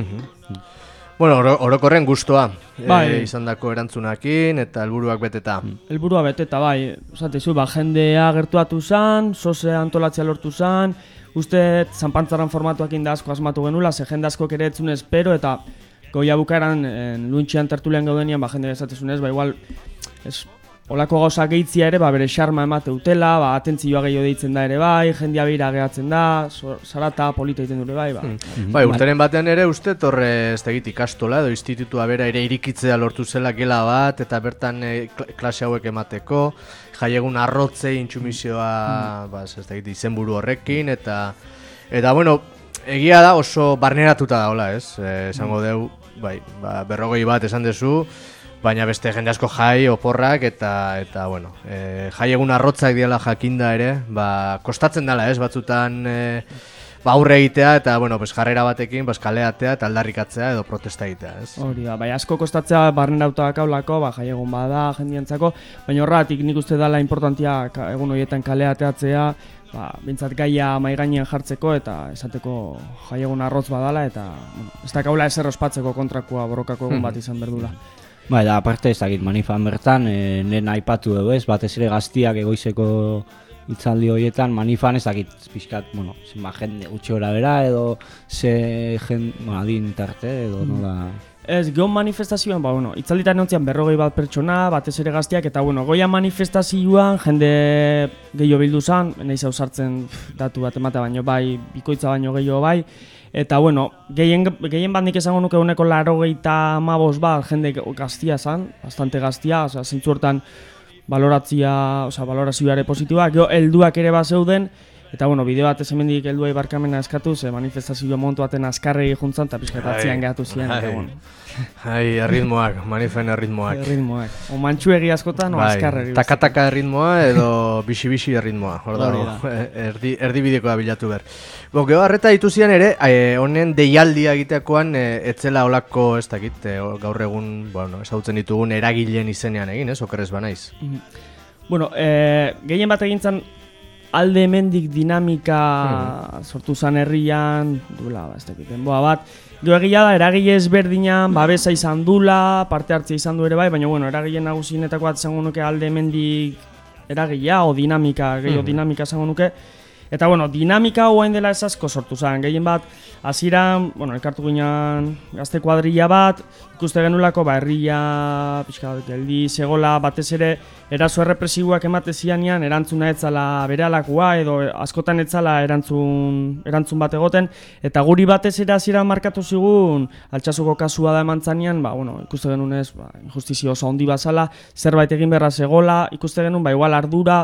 Bueno, oro, orokorren gustoa, bai. e, izan dako erantzunakin, eta helburuak beteta. Helburua beteta, bai, esatizu, ba, jendea gertuatu zan, soze antolatzea lortu zan, uste zanpantzaran formatuakin da asko asmatu genula, ze jende asko ere etzun espero, eta goia bukaeran, luntxian tertulian gaudenian, ba, jende esatezunez, ba, igual, ez, olako gauza gehitzia ere, ba, bere xarma emate utela, ba, atentzioa gehiago deitzen da ere bai, jendia beira gehatzen da, zarata polita egiten dure bai, ba. Mm. Bai, urteren batean ere uste torre ez tegit ikastola edo institutua bera ere irikitzea lortu zela gela bat, eta bertan e, klase hauek emateko, jaiegun arrotzei intsumisioa, mm. ba, ez tegit izenburu horrekin, eta, eta bueno, egia da oso barneratuta daola, ez? E, esango deu, bai, ba, berrogei bat esan dezu, baina beste jende asko jai, oporrak, eta, eta bueno, e, jai egun arrotzak diela jakinda ere, ba, kostatzen dela, ez, batzutan e, ba, aurre egitea, eta, bueno, pues, jarrera batekin, pues, kaleatea eta aldarrikatzea edo protesta egitea, ez? Hori da, bai, asko kostatzea barren autoak haulako, ba, jai egun bada, jendiantzako, baina horregatik nik uste dela importantia egun horietan kaleateatzea, ba, bintzat gaia maigainean jartzeko eta esateko jai egun arrotz badala, eta, bueno, ez da kaula ezer ospatzeko kontrakua borrokako egun bat izan berdula. Bai, da, aparte ez dakit manifan bertan, e, nena aipatu dugu ez, batez ere gaztiak egoizeko hitzaldi horietan, manifan ez dakit pixkat, bueno, zenba jende gutxi gora bera edo ze jende, bueno, adin tarte edo nola... Ez, geon manifestazioan, ba, bueno, hitzalditan egontzian berrogei bat pertsona, batez ere gaztiak, eta, bueno, goian manifestazioan jende gehiago bildu zen, nahi zau sartzen datu bat emate baino bai, bikoitza baino gehiago bai, eta, bueno, gehien, gehien bat nik esango nuke uneko laurogeita hamabost bat jende gaztia zen, bastante gaztia, osea, zentzu hortan baloratzia, osea, balorazioare positiboa, gero helduak ere bat zeuden, eta, bueno, bideo bat ez hemendik helduei barkamena eskatu, ze manifestazio montu baten azkarregi juntzan, eta pixkatatzean gehatu ziren, eta, bueno. Ai, erritmoak, manifen erritmoak. Erritmoak. O mantxuegi askotan, o azkarregi. Taka-taka erritmoa edo bixi-bixi erritmoa. Hor dago, erdi, erdibidekoa bilatu behar. Bo, geho, arreta dituzian ere, honen deialdia egiteakoan, etzela olako, ez dakit, e, gaur egun, bueno, ezagutzen ditugun eragileen izenean egin, ez, okerrez banaiz. Bueno, e, gehien bat egintzen, alde hemendik dinamika hmm. sortu zan herrian, duela, ez dakit, denboa bat. Gero egia da, eragile ezberdinan, babesa izan dula, parte hartzea izan du ere bai, baina, bueno, eragile nagusienetako bat izango nuke alde hemendik eragilea, o dinamika, gehiago hmm. dinamika izango nuke. Eta, bueno, dinamika hoain dela ez asko sortu zen, gehien bat, hasieran, bueno, elkartu ginen gazte kuadrilla bat, ikuste genulako, ba, herria, pixka, geldi, segola, batez ere, eraso errepresiboak emate zianean, erantzuna etzala berehalakoa, edo askotan etzala erantzun, erantzun bat egoten, eta guri batez ere hasieran markatu zigun, altxasuko kasua da eman zanean, ba, bueno, ikuste genunez, ba, injustizio oso handi bazala, zerbait egin berra segola, ikuste genuen, ba, igual ardura,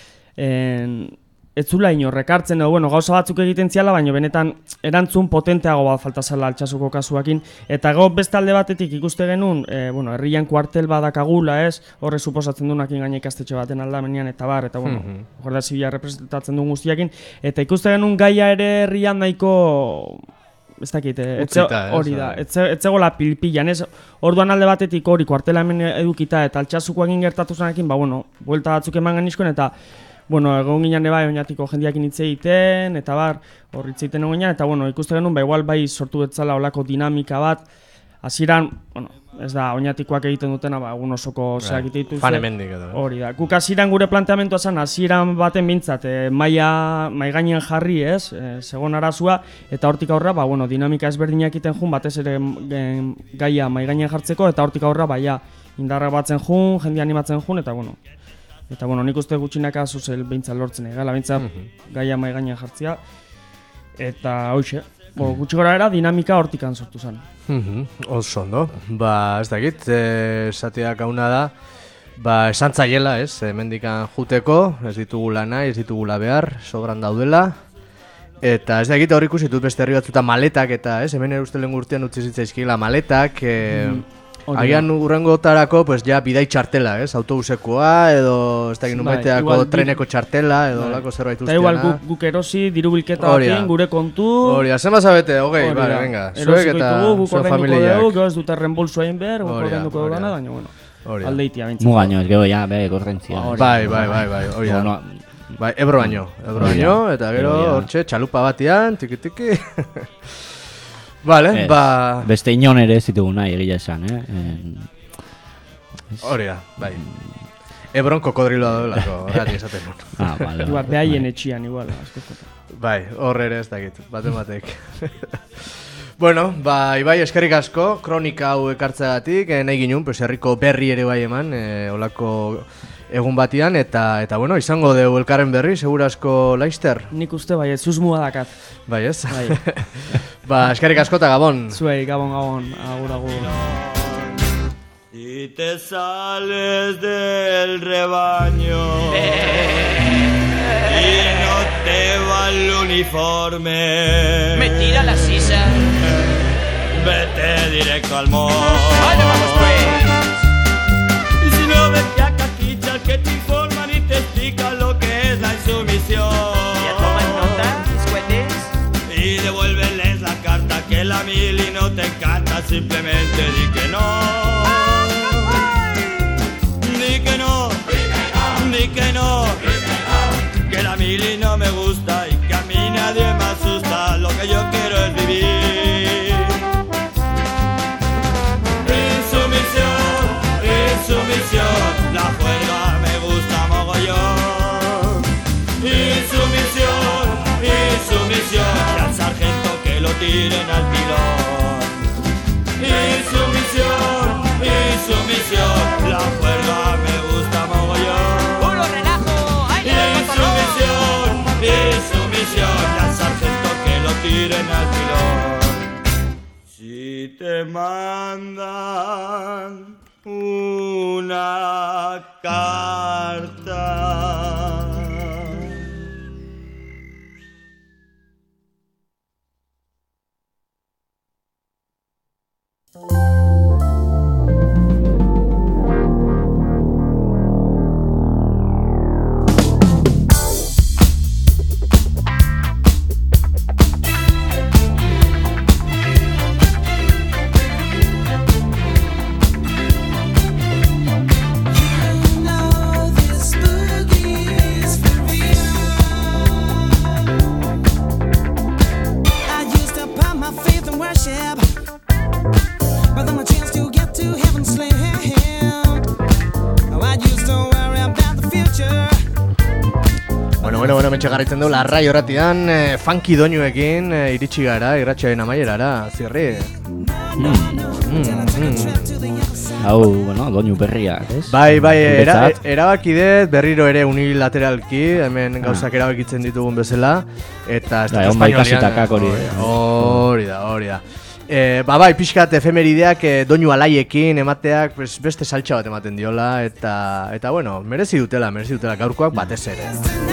en, ez zula inorrek hartzen, edo, bueno, gauza batzuk egiten ziala, baina benetan erantzun potenteago bat falta zela altxasuko kasuakin. Eta gau beste alde batetik ikuste genuen, e, bueno, herrian kuartel badakagula, ez, horre suposatzen duenakin gaine ikastetxe baten aldamenean, eta bar, eta, bueno, mm -hmm. Guardia Zibila representatzen duen guztiakin, eta ikuste genuen gaia ere herrian nahiko... Ez dakit, hori da, etzegola pilpilan, ez, orduan alde batetik hori kuartela hemen edukita eta altxasuko egin gertatu zenekin, ba, bueno, buelta batzuk eman genizkoen, eta bueno, egon ginen bai, oinatiko jendiakin hitz egiten, eta bar, hor hitz egiten egon ginen, eta bueno, ikuste genuen, ba, igual bai sortu betzala olako dinamika bat, hasieran, bueno, ez da, oinatikoak egiten dutena, ba, egun osoko zeak egiten dituzte. Fan emendik edo. Hori da, guk hasieran gure planteamentua zen, hasieran baten bintzat, e, maia, maigainean jarri, ez, e, segon arazua, eta hortik aurra, ba, bueno, dinamika ezberdinak egiten jun, batez ere gen, gaia maigainean jartzeko, eta hortik aurra, ba, ja, indarra batzen jun, jende animatzen jun, eta bueno, Eta, bueno, nik uste gutxinaka zuzel behintzat lortzen egala, behintzat mm -hmm. gaia maigainean jartzea. Eta, hoxe, bo, gutxi gora era dinamika hortikan sortu zen. Mm -hmm. Oso, no? Ba, ez dakit, esateak hauna da, ba, esan zaiela, ez, hemendikan juteko, ez ditugula nahi, ez ditugula behar, sobran daudela. Eta ez da egite hor ikusi dut beste herri batzuta maletak eta, ez, hemen ere uste lehen urtean utzi zitzaizkila maletak, e, mm, agian urrengotarako, pues, ja, bidai txartela, ez, autobusekoa, edo, ez da egin unbaiteako bai, treneko txartela, edo bai. Lako zerbait usteana. Eta igual guk, guk erosi, diru bilketa batien, gure kontu. Horia, zen bazabete, hogei, bale, venga, zuek eta zuen familiak. Guk ez dute renbolsu egin behar, guk ordenduko dugana, baina, bueno, aldeitia bintzen. Mu baino, ez gero, ja, be, korrentzia. Bai, bai, bai, bai, hori da. Bai, Ebro baino, Ebro baino, eta gero, hortxe, txalupa batian, tiki-tiki. Vale, es, ba... Beste inon ere ez ditugu nahi, egia esan, eh? Hori da, bai. Ebron kokodriloa doelako, horretik esaten nun. Ah, vale, vale. Behaien etxian, igual, askotan. Bai, horre ere ez dakit, baten batek. Bueno, ba, Ibai, eskerrik asko, kronika hau ekartzeagatik, eh, nahi ginen, pues, herriko berri ere bai eman, eh, olako... egun batian, eta, eta bueno, izango deu elkarren berri, segurazko laister. Nik uste bai, ez zuzmua dakat. Bai ez? Bai. Ba, eskerrik asko eta gabon. Zuei, gabon, gabon, agur, agur. Y te sales del rebaño y no te va el uniforme. Me tira la sisa. Vete directo al mall. Vale, vamos pues. No ves que acá quicha que te informan y te explican lo que es la insumisión. Ya toman nota, escuetes. Y devuélveles la carta que la mili no te encanta, simplemente di que no. Di que no, di que no, que la mili no me gusta y que a mí nadie me asusta. Lo que yo quiero es vivir. Insumisión, insumisión, la juerga me gusta mogollón. Insumisión, insumisión, y al sargento que lo tiren al pilón. Insumisión, insumisión, la juerga me gusta mogollón. ¡Puro relajo! ¡Ay, insumisión, insumisión, y al sargento que lo tiren al pilón. Si te mandan una carta. Bueno, bueno, mentxe garritzen du, larrai horretian, eh, funky doinuekin eh, iritsi gara, irratxoen amaierara, zirri. Mm. Mm, mm. Hau, bueno, doinu berriak, ez? Bai, bai, era, erabaki dut, berriro ere unilateralki, hemen gauzak ah. erabakitzen ditugun bezala, eta da, espainolian... hori. Hori da, hori da. E, ba, bai, pixkat efemerideak e, doinu alaiekin emateak pues, beste saltxa bat ematen diola, eta, eta bueno, merezi dutela, merezi dutela gaurkoak batez ere.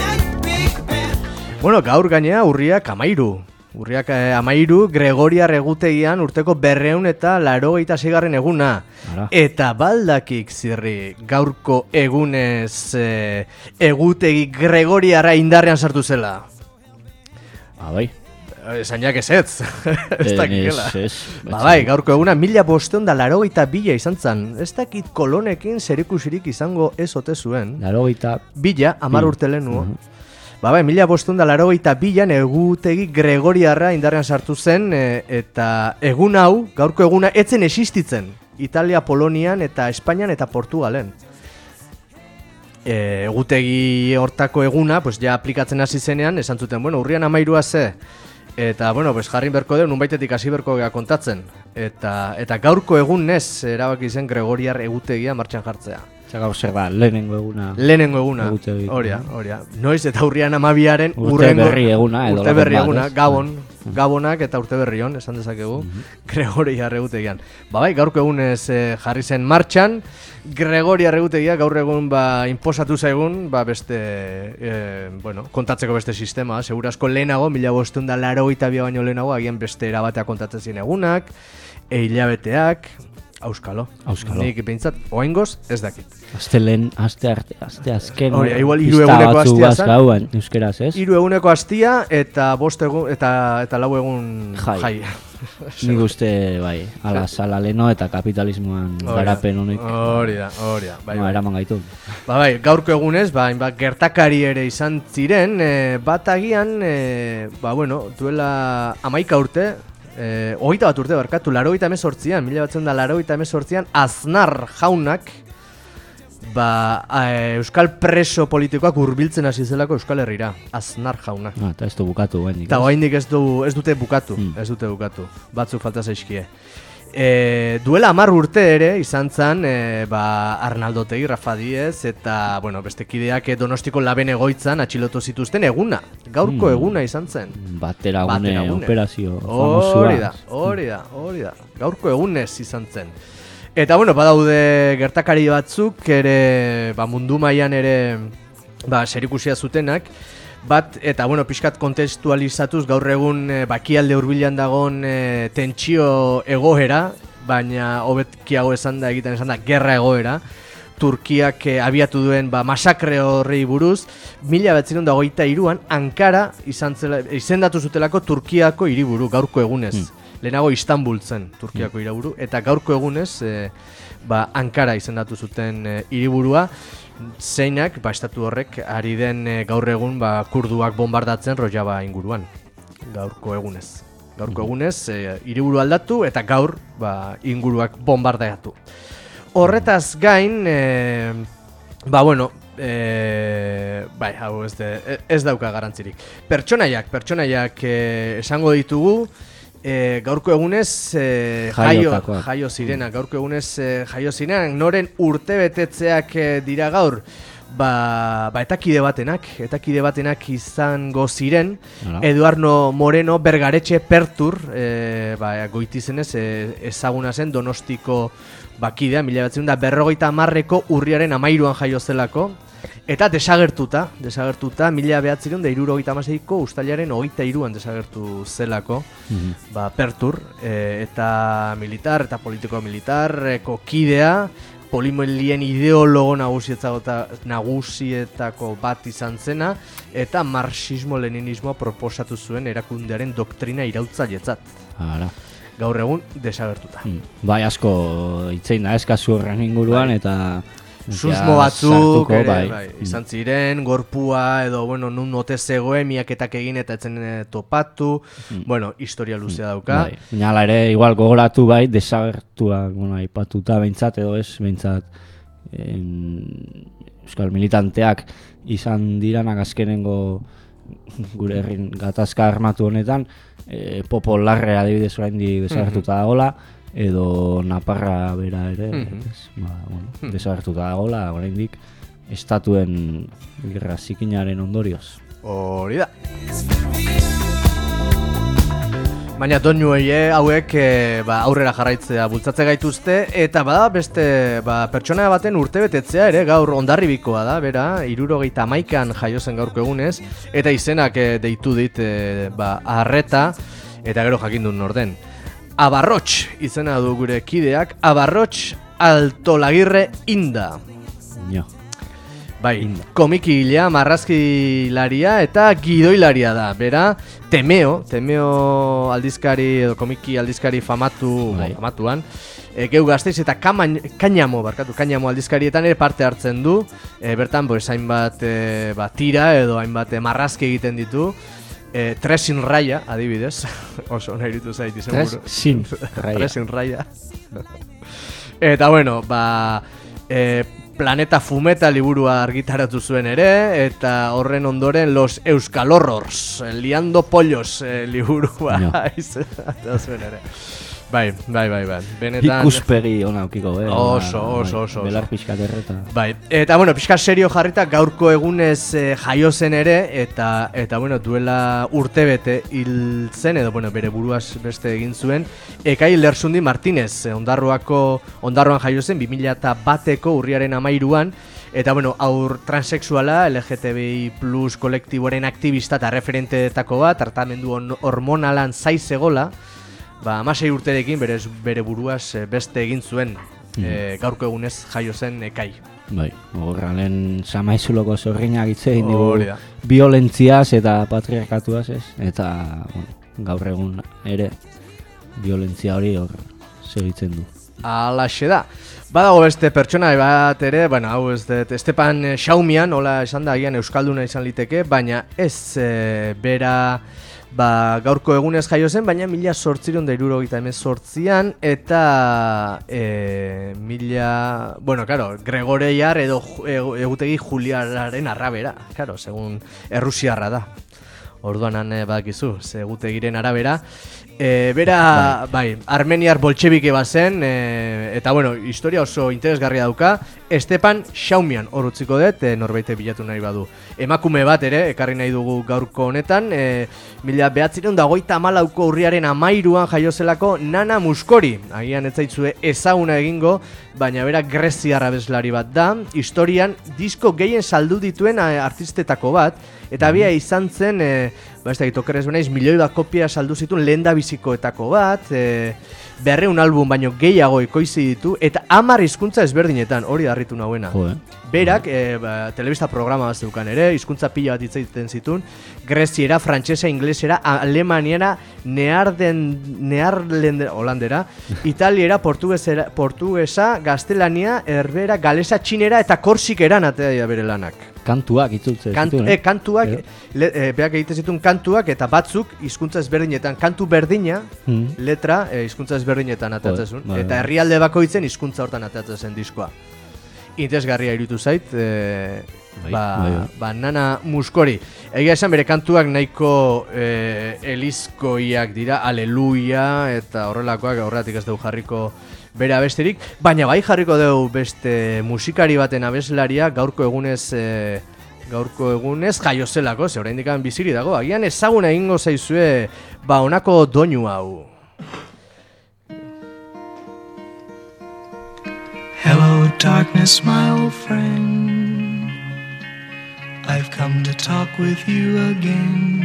Bueno, gaur gainea urriak amairu. Urriak eh, amairu, Gregoriar egutegian urteko berreun eta laurogeita seigarren eguna. Ara. Eta baldakik zirri, gaurko egunez eh, egutegi Gregoriarra indarrean sartu zela. Ah, bai. Esan jak ezetz. Ez dakikela. Ez, ba, bai, gaurko eguna mila bosteun da laurogeita bila izan zen. Ez dakit kolonekin zerikusirik izango ez ote zuen. Laurogeita... Bila, amar urte lehenuo. Uh-huh. Ba, bai, mila bostehun eta laurogeita bian egutegi Gregoriarra indarrean sartu zen, e, eta egun hau, gaurko eguna, etzen existitzen. Italia, Polonian eta Espainian eta Portugalen. E, egutegi hortako eguna, pues ja aplikatzen hasi zenean, esan zuten, bueno, urrian amairua ze. Eta, bueno, pues jarrin berko deu, nunbaitetik hasi berko gea kontatzen. Eta, eta gaurko egun nez, erabaki zen Gregoriar egutegia martxan jartzea. Gaur zer da, lehenengo eguna. Lehenengo eguna, horia, horia. Noiz eta urrian amabiaren urte berri eguna. Urte berri eguna, gabon. Gabonak eta urte berri on, esan dezakegu, Gregori Arregutegian. Ba bai, gaurko egunez eh, jarri zen martxan, Gregori Arregutegia gaur egun ba, inposatu zaigun, ba, beste, eh, bueno, kontatzeko beste sistema, segurazko lehenago, mila bostehun da laurogeita bi baino lehenago, agian beste erabatea kontatzen ziren egunak, e hilabeteak, auskalo. Auskalo. Nik pintzat, oaingoz, ez dakit. Aste lehen, aste arte, aste azken. Hori, igual hiru eguneko astia zen. Gauan, euskeraz, ez? Hiru eguneko astia eta bost egun, eta, eta lau egun jai. jai. Nik uste, bai, ala sala leno eta kapitalismoan garapen honek. Hori da, hori da. Bai, no, bai. eraman gaitu. Ba bai, gaurko egunez, ba, hainbat gertakari ere izan ziren, e, bat agian, e, ba bueno, duela hamaika urte, e, hogeita bat urte barkatu, laurogeita hemezortzian, mila batzen da laurogeita hemezortzian, Aznar jaunak, ba, e, euskal preso politikoak hurbiltzen hasi zelako Euskal Herrira, Aznar jauna. Ah, eta ez du bukatu, guen. Eta oraindik ez, du, ez dute bukatu, mm. ez dute bukatu, batzuk falta zaizkie. E, duela hamar urte ere izan zen e, ba, Arnaldo Otegi, Rafa Diez eta bueno, beste kideak Donostiko Laben egoitzan atxilotu zituzten eguna. Gaurko mm. eguna izan zen. Batera gune operazio famosua. Hori da, hori da, hori da. Gaurko egunez izan zen. Eta bueno, badaude gertakari batzuk ere ba, mundu mailan ere ba, serikusia zutenak. Bat, eta bueno, pixkat kontestualizatuz gaur egun e, bakialde hurbilan dagoen e, tentsio egoera, baina hobetkiago esan da egiten esan da gerra egoera. Turkiak e, abiatu duen ba, masakre horrei buruz, mila bederatziehun eta hogeita hiruan Ankara izan zela, izendatu zutelako Turkiako hiriburu gaurko egunez. Mm. Lehenago Istanbul zen Turkiako mm. hiriburu, eta gaurko egunez e, ba, Ankara izendatu zuten e, hiriburua. Zeinak, ba, estatu horrek, ari den e, gaur egun ba, kurduak bombardatzen Rojava inguruan, gaurko egunez. Gaurko egunez, e, hiriburu aldatu eta gaur ba, inguruak bombardatu. Horretaz gain, e, ba, bueno, e, bai, hau ez, de, ez dauka garantzirik. Pertsonaiak, pertsonaiak e, esango ditugu, E, gaurko egunez e, jaio, jaio zirena, gaurko egunez e, jaio zirenak, noren urte betetzeak e, dira gaur, ba, ba etakide batenak, etakide batenak izango ziren, Hala. Eduardo Moreno Bergaretxe Pertur, e, ba, goitizenez e, ezaguna zen Donostiko bakidea, mila batzen da berrogeita hamarreko urriaren amairuan jaio zelako, eta desagertuta, desagertuta, mila behatzireun da hirurogeita hamaseiko ustailaren hogeita hiruan desagertu zelako, mm-hmm. ba, Pertur, e, eta militar, eta politiko militarreko kidea, polimelien ideologo nagusietako bat izan zena, eta marxismo-leninismoa proposatu zuen erakundearen doktrina iraultzailetzat. Hala. Gaur egun desagertuta. Mm. Bai, asko itzein da eskazu horren inguruan, bai. Eta susmo batzuk ere, bai. Bai, izan ziren, gorpua edo, bueno, nun ote zegoen, miaketak egin eta etzen topatu, mm. bueno, historia luzea dauka. Bai. Nala ere, igual gogoratu bai, desagertuak, bueno, aipatuta behintzat edo ez, behintzat en, euskal militanteak izan diranak azkenengo gure herrin gatazka armatu honetan, e, Popolarre adibidez oraindik desagertuta dagoela, edo Naparra bera ere, mm-hmm. ez, ba, bueno, mm-hmm. desagertuta dagoela, oraindik estatuen gerra zikinaren ondorioz. Hori da. Baina doinuei hauek e, ba, aurrera jarraitzea bultzatze gaituzte, eta bada beste ba, pertsona baten urtebetetzea ere gaur Hondarribikoa da, bera, hirurogeita hamaikan jaio zen gaurko egunez, eta izenak e, deitu dit e, ba, Arreta, eta gero jakindun norden. Abarrots izena du gure kideak, Abarrots Altolagirre Inda. Ja. Bai, komikilea, marrazkilaria eta gidoilaria da. Bera, Temeo, Temeo aldizkari edo komiki aldizkari famatu, bai. famatuan, e, geu Gasteiz eta Kamain, Kainamo, barkatu, Kainamo aldizkarietan ere parte hartzen du. E, bertan, pues, hainbat e, ba, tira edo hainbat e, marrazki egiten ditu. E, Tresin Raya, adibidez, oso nahi ditu zaiti, seguro. Tresin Raya. Tresin Raya. Eta, bueno, ba, e, Planeta Fumeta liburua argitaratu zuen ere, eta horren ondoren Los Euskal Horrors, Liando Pollos e, liburua no. izan zuen ere. Bai, bai, bai, bai. Benetan... Ikuspegi ona aukiko, eh? Oso, oso, oso. Belar pixkat erreta. Bai, eta, bueno, pixkat serio jarrita gaurko egunez eh, jaio zen ere, eta, eta bueno, duela urtebete hil zen, edo, bueno, bere buruaz beste egin zuen, Ekai Lersundi Martinez, eh, Ondarroako, Ondarroan jaio zen, bi mila bateko urriaren amairuan, eta, bueno, aur transexuala, L G T B I plus kolektiboaren aktivista eta referenteetako bat, tratamendu hormonalan zaizegola, ba, amasei urterekin bere, bere buruaz beste egin zuen mm. e, gaurko egunez jaio zen Ekai. Bai, gogorra lehen Samaizuloko zorrinak itzein dugu violentziaz eta patriarkatuaz, ez? Eta, bueno, gaur egun ere violentzia hori hor segitzen du. Alaxe da. Badago beste pertsona bat ere, bueno, hau ez dut, Estepan Xaumian, hola esan da, agian euskalduna izan liteke, baina ez e, bera... Ba, gaurko egunez jaio zen, baina mila sortziron da irurogeita hemezortzian eta e, mila... Bueno, claro, Gregoreiar edo egutegi Juliararen arrabera, claro, segun Errusiarra da. Orduanan eh, badakizu, egutegiren arabera. E, bera, bai, armeniar boltxebike bazen, e, eta bueno, historia oso interesgarria dauka. Estepan Xaumian hor utziko dut, e, norbaite bilatu nahi badu. Emakume bat ere, ekarri nahi dugu gaurko honetan, e, mila behatzireun da hogeita hamalauko urriaren amairuan jaiozelako Nana Muskori. Agian ez zaitzue ezaguna egingo, baina bera greziar abeslari bat da. Historian disko gehien saldu dituen artistetako bat, eta bia izan zen, e, ba ez da gitokerez benaiz, milioi bat kopia saldu zituen lehen da bizikoetako bat, e, berreun album baino gehiago ekoizi ditu, eta hamar hizkuntza ezberdinetan, hori harritu nahuena. Jo, Berak, e, ba, telebista programa bat zeukan ere, hizkuntza pila bat hitz egiten zituen, greziera, frantsesa, inglesera, alemaniera, nearden, nearlendera, holandera, italiera, portuguesera, portuguesa, gaztelania, herbera, galesa, txinera eta korsikeran atea bere lanak. Kantuak itzultzen Kant, zituen, eh? E, kantuak, le, e, beak egiten zituen kantuak eta batzuk hizkuntza ezberdinetan, kantu berdina, mm. letra, e, hizkuntza ezberdinetan atatzen zuen, eta herrialde bakoitzen hizkuntza hortan atatzen zen diskoa. Interesgarria iruditu zait, e, bai, ba, bai, bai. ba, Nana Muskori. Egia esan bere kantuak nahiko e, elizkoiak dira, aleluia, eta horrelakoak horretik ez dugu jarriko bere abesterik, baina bai jarriko dugu beste musikari baten abeslaria gaurko egunez e, gaurko egunez jaiozelako, ze oraindik biziri dago, agian ezaguna egingo zaizue ba honako doinu hau. Hello darkness my old friend, I've come to talk with you again,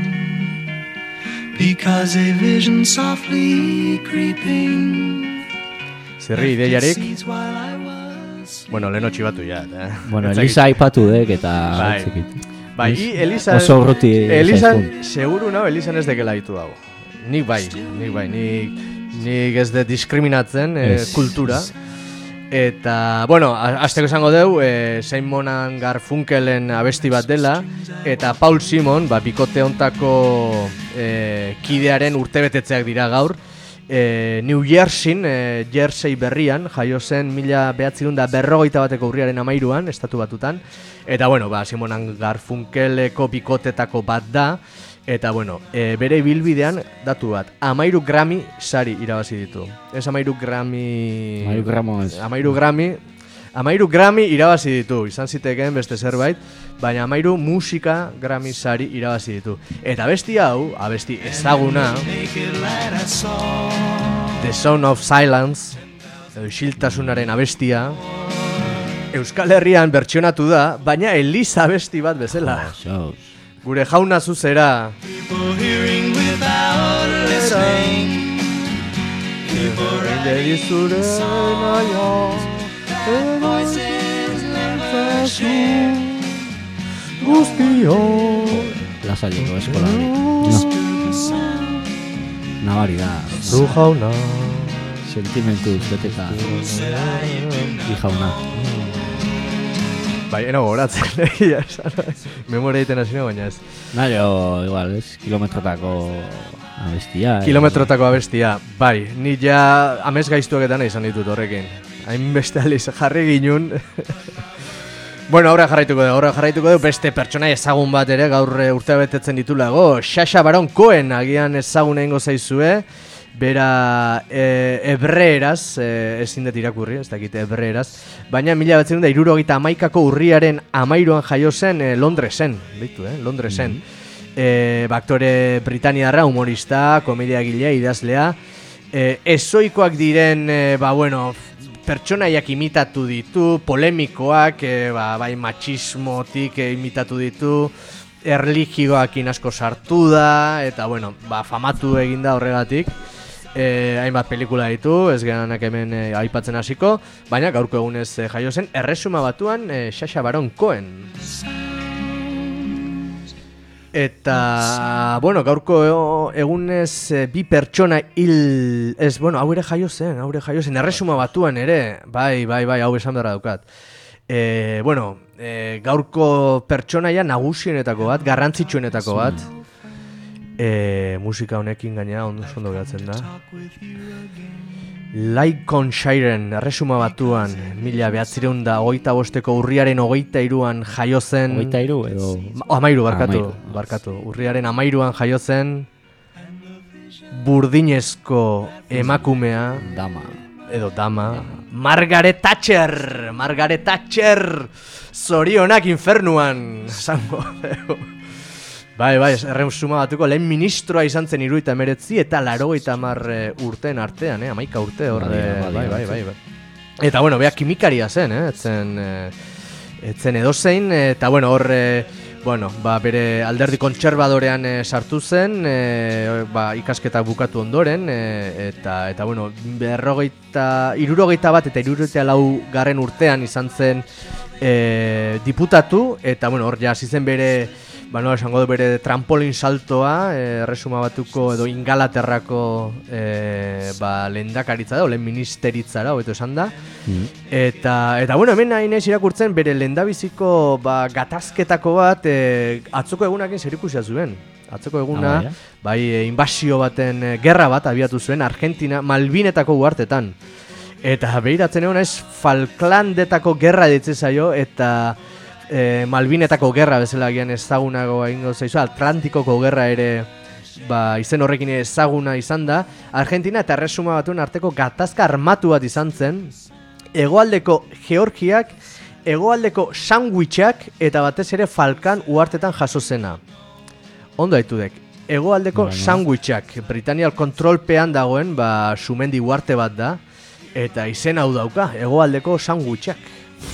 because a vision softly creeping. Zerri ideiarik, bueno, lehen otxibatu ja. Eh? Bueno, Elisa aipatu dek eta... Bai, bai Elisa... Oso urruti... Elisa, seguru nao, Elisa ez dekela ditu dago. Nik bai, nik bai, nik, nik ez de diskriminatzen eh, kultura. Eta, bueno, azteko esango deu, eh, Simon and Garfunkelen abesti bat dela, eta Paul Simon, ba, bikote hontako eh, kidearen urtebetetzeak dira gaur. E, New Jerseyn, e, Jersey berrian, jaio zen mila behatzirun da berrogeita bateko urriaren amairuan, estatu batutan. Eta, bueno, ba, Simon and Garfunkeleko bikotetako bat da. Eta, bueno, e, bere bilbidean, datu bat, amairu Grammy sari irabazi ditu. Ez amairu Grammy... Amairu Gramos. Amairu Grammy... Amairu Grammy irabazi ditu, izan zitekeen beste zerbait, baina amairu musika Grammy sari irabazi ditu. Eta abesti hau, abesti ezaguna, The Sound of Silence, edo isiltasunaren abestia, Euskal Herrian bertsionatu da, baina Elisa abesti bat bezala. Gure jauna zuzera. Lasaieko eskola hori. No. Nabari da. Du jauna. Sentimentu beteta. Bi jauna. Bai, eno goratzen. Memoria egiten hasi baina ez. Naio, igual, ez? Kilometrotako abestia. Kilometrotako abestia. Bai, ni ja amez gaiztuaketan izan ditut horrekin. Hainbeste aliz jarri ginun. Bueno, aurra jarraituko dugu, aurra jarraituko dugu beste pertsona ezagun bat ere gaur urtea betetzen ditulago. Sacha Baron Cohen, agian ezagun egingo zaizue. bera e, hebreeraz, e, ezin dut irakurri, ez dakit hebreeraz, baina mila bederatziehun eta hirurogeita hamaikako urriaren hamairuan jaio zen e, Londresen, beitu, eh? Londresen. Mm-hmm. e, aktore britaniarra, humorista, komediagilea, idazlea, e, ezoikoak diren, e, ba bueno, pertsonaiak imitatu ditu, polemikoak, e, ba, bai machismotik e, imitatu ditu, erligioakin asko sartu da, eta bueno, ba, famatu eginda horregatik. E, hainbat pelikula ditu, ez gehanak hemen e, aipatzen hasiko, baina gaurko egunez e, jaio zen, Erresuma Batuan e, Sacha Baron Cohen. Eta, bueno, gaurko egunez e, bi pertsona hil, ez, bueno, hau ere jaio zen, hau ere jaio zen, Erresuma Batuan ere, bai, bai, bai, hau esan beharra daukat. E, bueno, e, gaurko pertsonaia nagusienetako bat, garrantzitsuenetako bat, e, musika honekin gaina ondo ondo geratzen da. Lincolnshiren, Erresuma Batuan, mila bederatziehun eta hogeita bosteko urriaren hogeita hiruan jaio zen. Hogeita hiru edo hamairu, barkatu, barkatu. Urriaren hamairuan jaio zen burdinezko emakumea, dama, edo dama, Margaret Thatcher, Margaret Thatcher, zorionak infernuan, zango. Bai, bai, Erresuma Batuko lehen ministroa izan zen hirurogeita hemeretzi eta laurogeita hamar urteen artean, eh, hamaika urte hor, bai, bai, bai, bai, bai. Eta bueno, bea kimikaria zen, eh, etzen, etzen edozein, eta bueno, hor, bueno, ba, bere alderdi kontserbadorean e, sartu zen, e, ba, ikasketak bukatu ondoren, e, eta, eta bueno, berrogeita, irurogeita bat eta irurogeita lau garren urtean izan zen e, diputatu, eta bueno, hor ja hasi zen bere, ba, no, esango du bere trampolin saltoa, e, Erresuma Batuko edo Ingalaterrako e, ba, lehendakaritza da, lehen ministeritzara, hobeto esan da. Mm. Eta, eta bueno, hemen nahi naiz irakurtzen bere lehendabiziko ba, gatazketako bat e, atzoko egunakin zerikusia zuen. Atzoko eguna, ah, bai, e, inbasio baten e, gerra bat abiatu zuen Argentina, Malvinetako uhartetan. Eta behiratzen egon naiz Falklandetako gerra ditzen zaio, eta E, Malvinetako gerra bezala gian ezagunago egingo zaizu, Atlantikoko gerra ere ba, izen horrekin ezaguna izan da. Argentina eta Erresuma Batuen arteko gatazka armatu bat izan zen, hegoaldeko Georgiak, hegoaldeko sandwichak eta batez ere Falkan uhartetan jaso zena. Ondo haitudek, hegoaldeko bueno. sandwichak, Britanial kontrolpean dagoen ba, sumendi uarte bat da, eta izen hau dauka, hegoaldeko sandwichak.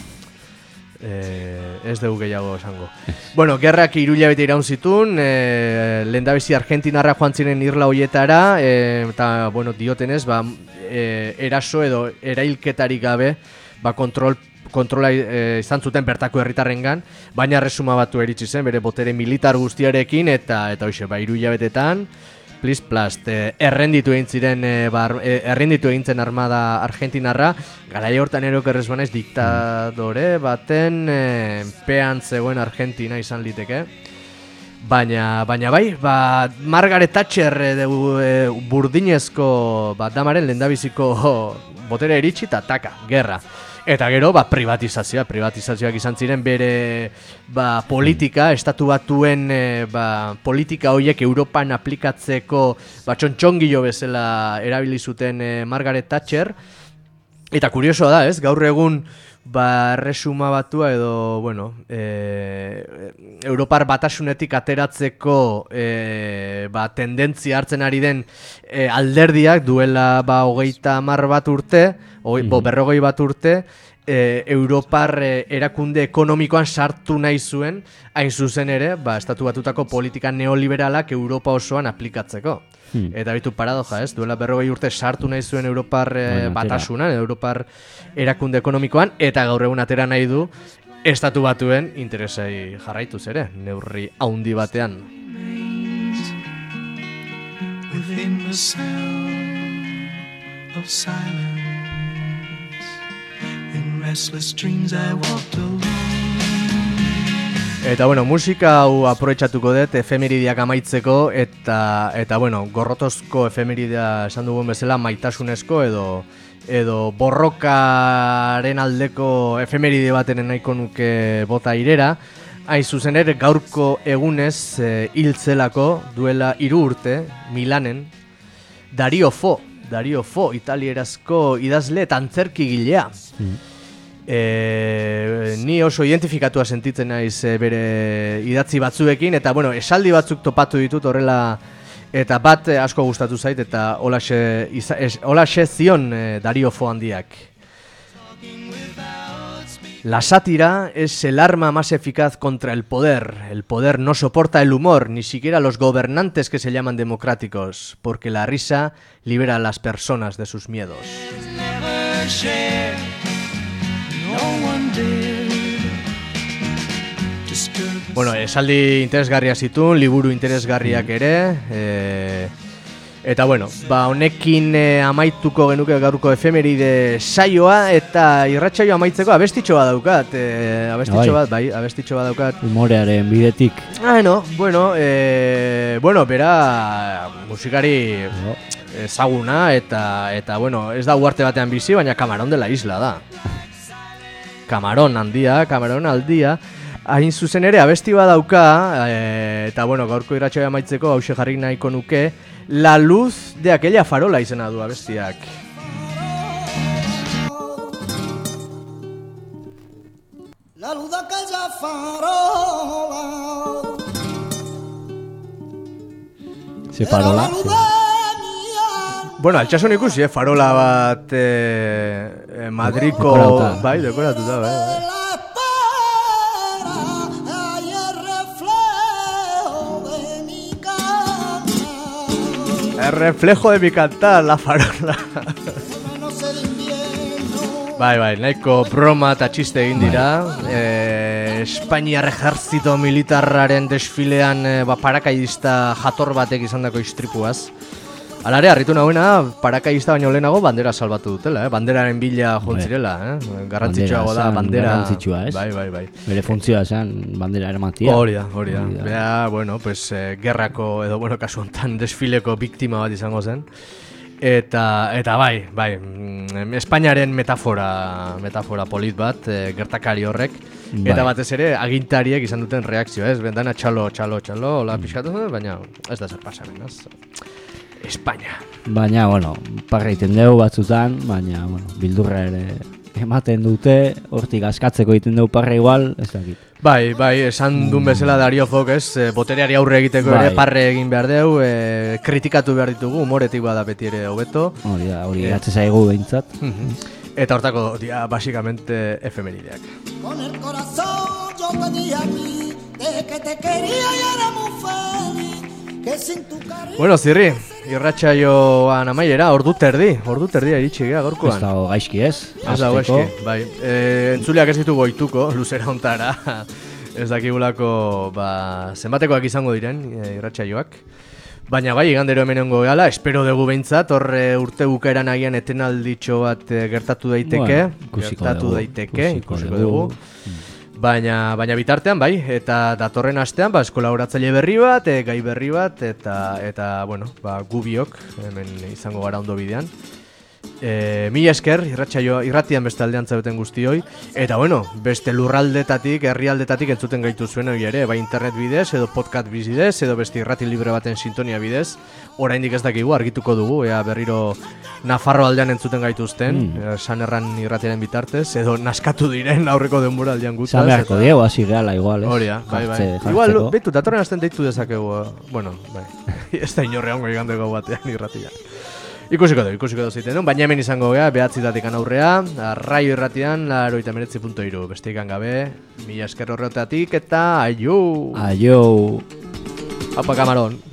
Eh, ez dugu gehiago esango. Bueno, gerrak hiru hilabete iraun zituen, eh, lehendabizi Argentinarra joan ziren irla hoietara, eh, eta bueno, diotenez, ba, eh, eraso edo erailketarik gabe, ba, kontrol, kontrola eh, izan zuten bertako herritarrengan, baina Erresuma Batu eritsi zen, bere botere militar guztiarekin, eta eta hoxe, ba, hiru hilabetetan, Plis plast, eh, errenditu egin ziren, eh, bar, eh, errenditu egin zen armada argentinarra, garai hortan erok errezbanez diktadore baten eh, pean zegoen Argentina izan liteke. Baina, baina bai, ba, Margaret Thatcher eh, de, eh, burdinezko ba, damaren lehendabiziko botere eritsi eta taka, gerra. Eta gero, ba, privatizazioa, privatizazioak izan ziren bere ba, politika, estatu batuen e, ba, politika horiek Europan aplikatzeko ba, txontxongilo bezala erabili zuten e, Margaret Thatcher. Eta kuriosoa da, ez? Gaur egun ba, Erresuma Batua edo, bueno, e, Europar batasunetik ateratzeko e, ba, tendentzia hartzen ari den e, alderdiak duela ba, hogeita hamar bat urte, Hoi, bo, berrogei bat urte, e, Europar e, erakunde ekonomikoan sartu nahi zuen, hain zuzen ere, ba, estatu batutako politika neoliberalak Europa osoan aplikatzeko. Hmm. Eta bitu paradoja, ez? Duela berrogei urte sartu nahi zuen Europar e, bueno, batasunan, Europar erakunde ekonomikoan, eta gaur egun atera nahi du, estatu batuen interesei jarraituz ere, neurri haundi batean. Within the sound of silence, restless dreams I walked alone. Eta bueno, musika hau aprobetxatuko dut efemerideak amaitzeko eta eta bueno, gorrotozko efemeridea esan dugun bezala maitasunezko edo edo borrokaren aldeko efemeride baten nahiko nuke bota irera. Hain zuzen ere gaurko egunez e, hiltzelako duela hiru urte Milanen Dario Fo, Dario Fo, italierazko idazle eta antzerkigilea. Mm. E, ni oso identifikatua sentitzen naiz bere idatzi batzuekin, eta bueno, esaldi batzuk topatu ditut horrela, eta bat asko gustatu zait, eta holaxe, holaxe zion Dario Fo handiak. La sátira es el arma más eficaz contra el poder. El poder no soporta el humor, ni siquiera los gobernantes que se llaman democráticos, porque la risa libera a las personas de sus miedos. Bueno, esaldi interesgarria zituen, liburu interesgarriak ere, eh, eta bueno, ba honekin eh, amaituko genuke gaurko efemeride saioa, eta irratsaioa amaitzeko abestitxo bat daukat, eh, abestitxo bat, bai, abestitxo bat daukat. Humorearen bidetik. Ah, no, bueno, eh, bueno, bera musikari ezaguna, eta, eta bueno, ez da uarte batean bizi, baina Camarón de la Isla da. Camarón handia, Camarón aldia. Hain zuzen ere, abesti bat dauka, e, eta bueno, gaurko irratsaioa amaitzeko hauxe jarri nahiko nuke, La luz de aquella farola izena du abestiak. La luz de aquella farola. Ze farola? Bueno, altxasun ikusi, eh, farola bat eh, eh, Madriko... Dekoratuta. Bai, dekoratuta, bai, bai. El reflejo de mi cantar, la farola. Bai, bai, nahiko broma eta txiste egin dira. Eh, Espainiar ejerzito militarraren desfilean eh, ba, parakaidista jator batek izandako istripuaz. Alare, harritu nagoena, parakaidista baino lehenago bandera salbatu dutela, eh? Banderaren bila jontzirela, eh? Garrantzitsuago da, bandera... Garrantzitsua, ez? Bai, bai, bai. Bere funtzioa esan, bandera eramatia. Hori da, hori da. Bea, bueno, pues, eh, gerrako, edo, bueno, kasu honetan, desfileko biktima bat izango zen. Eta, eta bai, bai, mm, Espainiaren metafora, metafora polit bat, eh, gertakari horrek. Bai. Eta batez ere, agintariek izan duten reakzioa, ez? Bendana txalo, txalo, txalo, hola pixkatu, baina ez da zer pasaren, ez? España. Baina, bueno, parra egiten dugu batzutan, baina, bueno, bildurra ere ematen dute, hortik askatzeko egiten dugu parra igual, ez dakit. Bai, bai, esan duen bezala Dario Fok, ez, botereari aurre egiteko bai. Ere parre egin behar dugu, e, kritikatu behar ditugu, humoretik bada beti ere hobeto. Hori da, hori e, gatze zaigu behintzat. Eta hortako, dia, basikamente, efemerideak. Con el corazón yo pedí aquí, de que te quería y era muy feliz. Bueno, Zirri, irratsaioan amaiera, ordu terdi, ordu terdia iritsi gea gorkoan. Ez dago gaizki ez? Ez dago gaizki, bai. E, entzuleak ez ditu goituko, luzera ontara. Ez dakigulako, ba, zenbatekoak izango diren e, irratsaioak. Baina bai, igandero hemen ongo gehala, espero dugu behintzat, horre urte bukaeran agian etenalditxo bat e, gertatu daiteke. Bueno, gertatu dugu, daiteke, ikusiko dugu. dugu. Baina, baina bitartean, bai, eta datorren astean, ba, eskolaboratzaile berri bat, e, gai berri bat, eta, eta bueno, ba, gubiok, hemen izango gara ondo bidean. E, mila esker, irratsaioa, irratian beste aldean zabeten guztioi, eta bueno, beste lurraldetatik, herrialdetatik entzuten gaitu zuen hori ere, bai internet bidez, edo podcast bidez, edo beste irrati libre baten sintonia bidez, oraindik ez dakigu, argituko dugu, ea berriro Nafarro aldean entzuten gaituzten, mm. San Erran irratiaren bitartez, edo naskatu diren aurreko denbora aldean gutaz. San beharko diego, hasi gehala igual, ez? Hori da, bai, bai. Igual, behitu, datorren hasten deitu dezakegu, bueno, bai, ez da inorre hongo igandeko batean irratia. Ikusiko dugu, ikusiko dugu zeiten, baina hemen izango gea, behatzitatik aurrea, arraio irratian, laroita meretzi punto iru, beste ikan gabe, mila esker horretatik, eta aio! Aio! Apa, Camarón!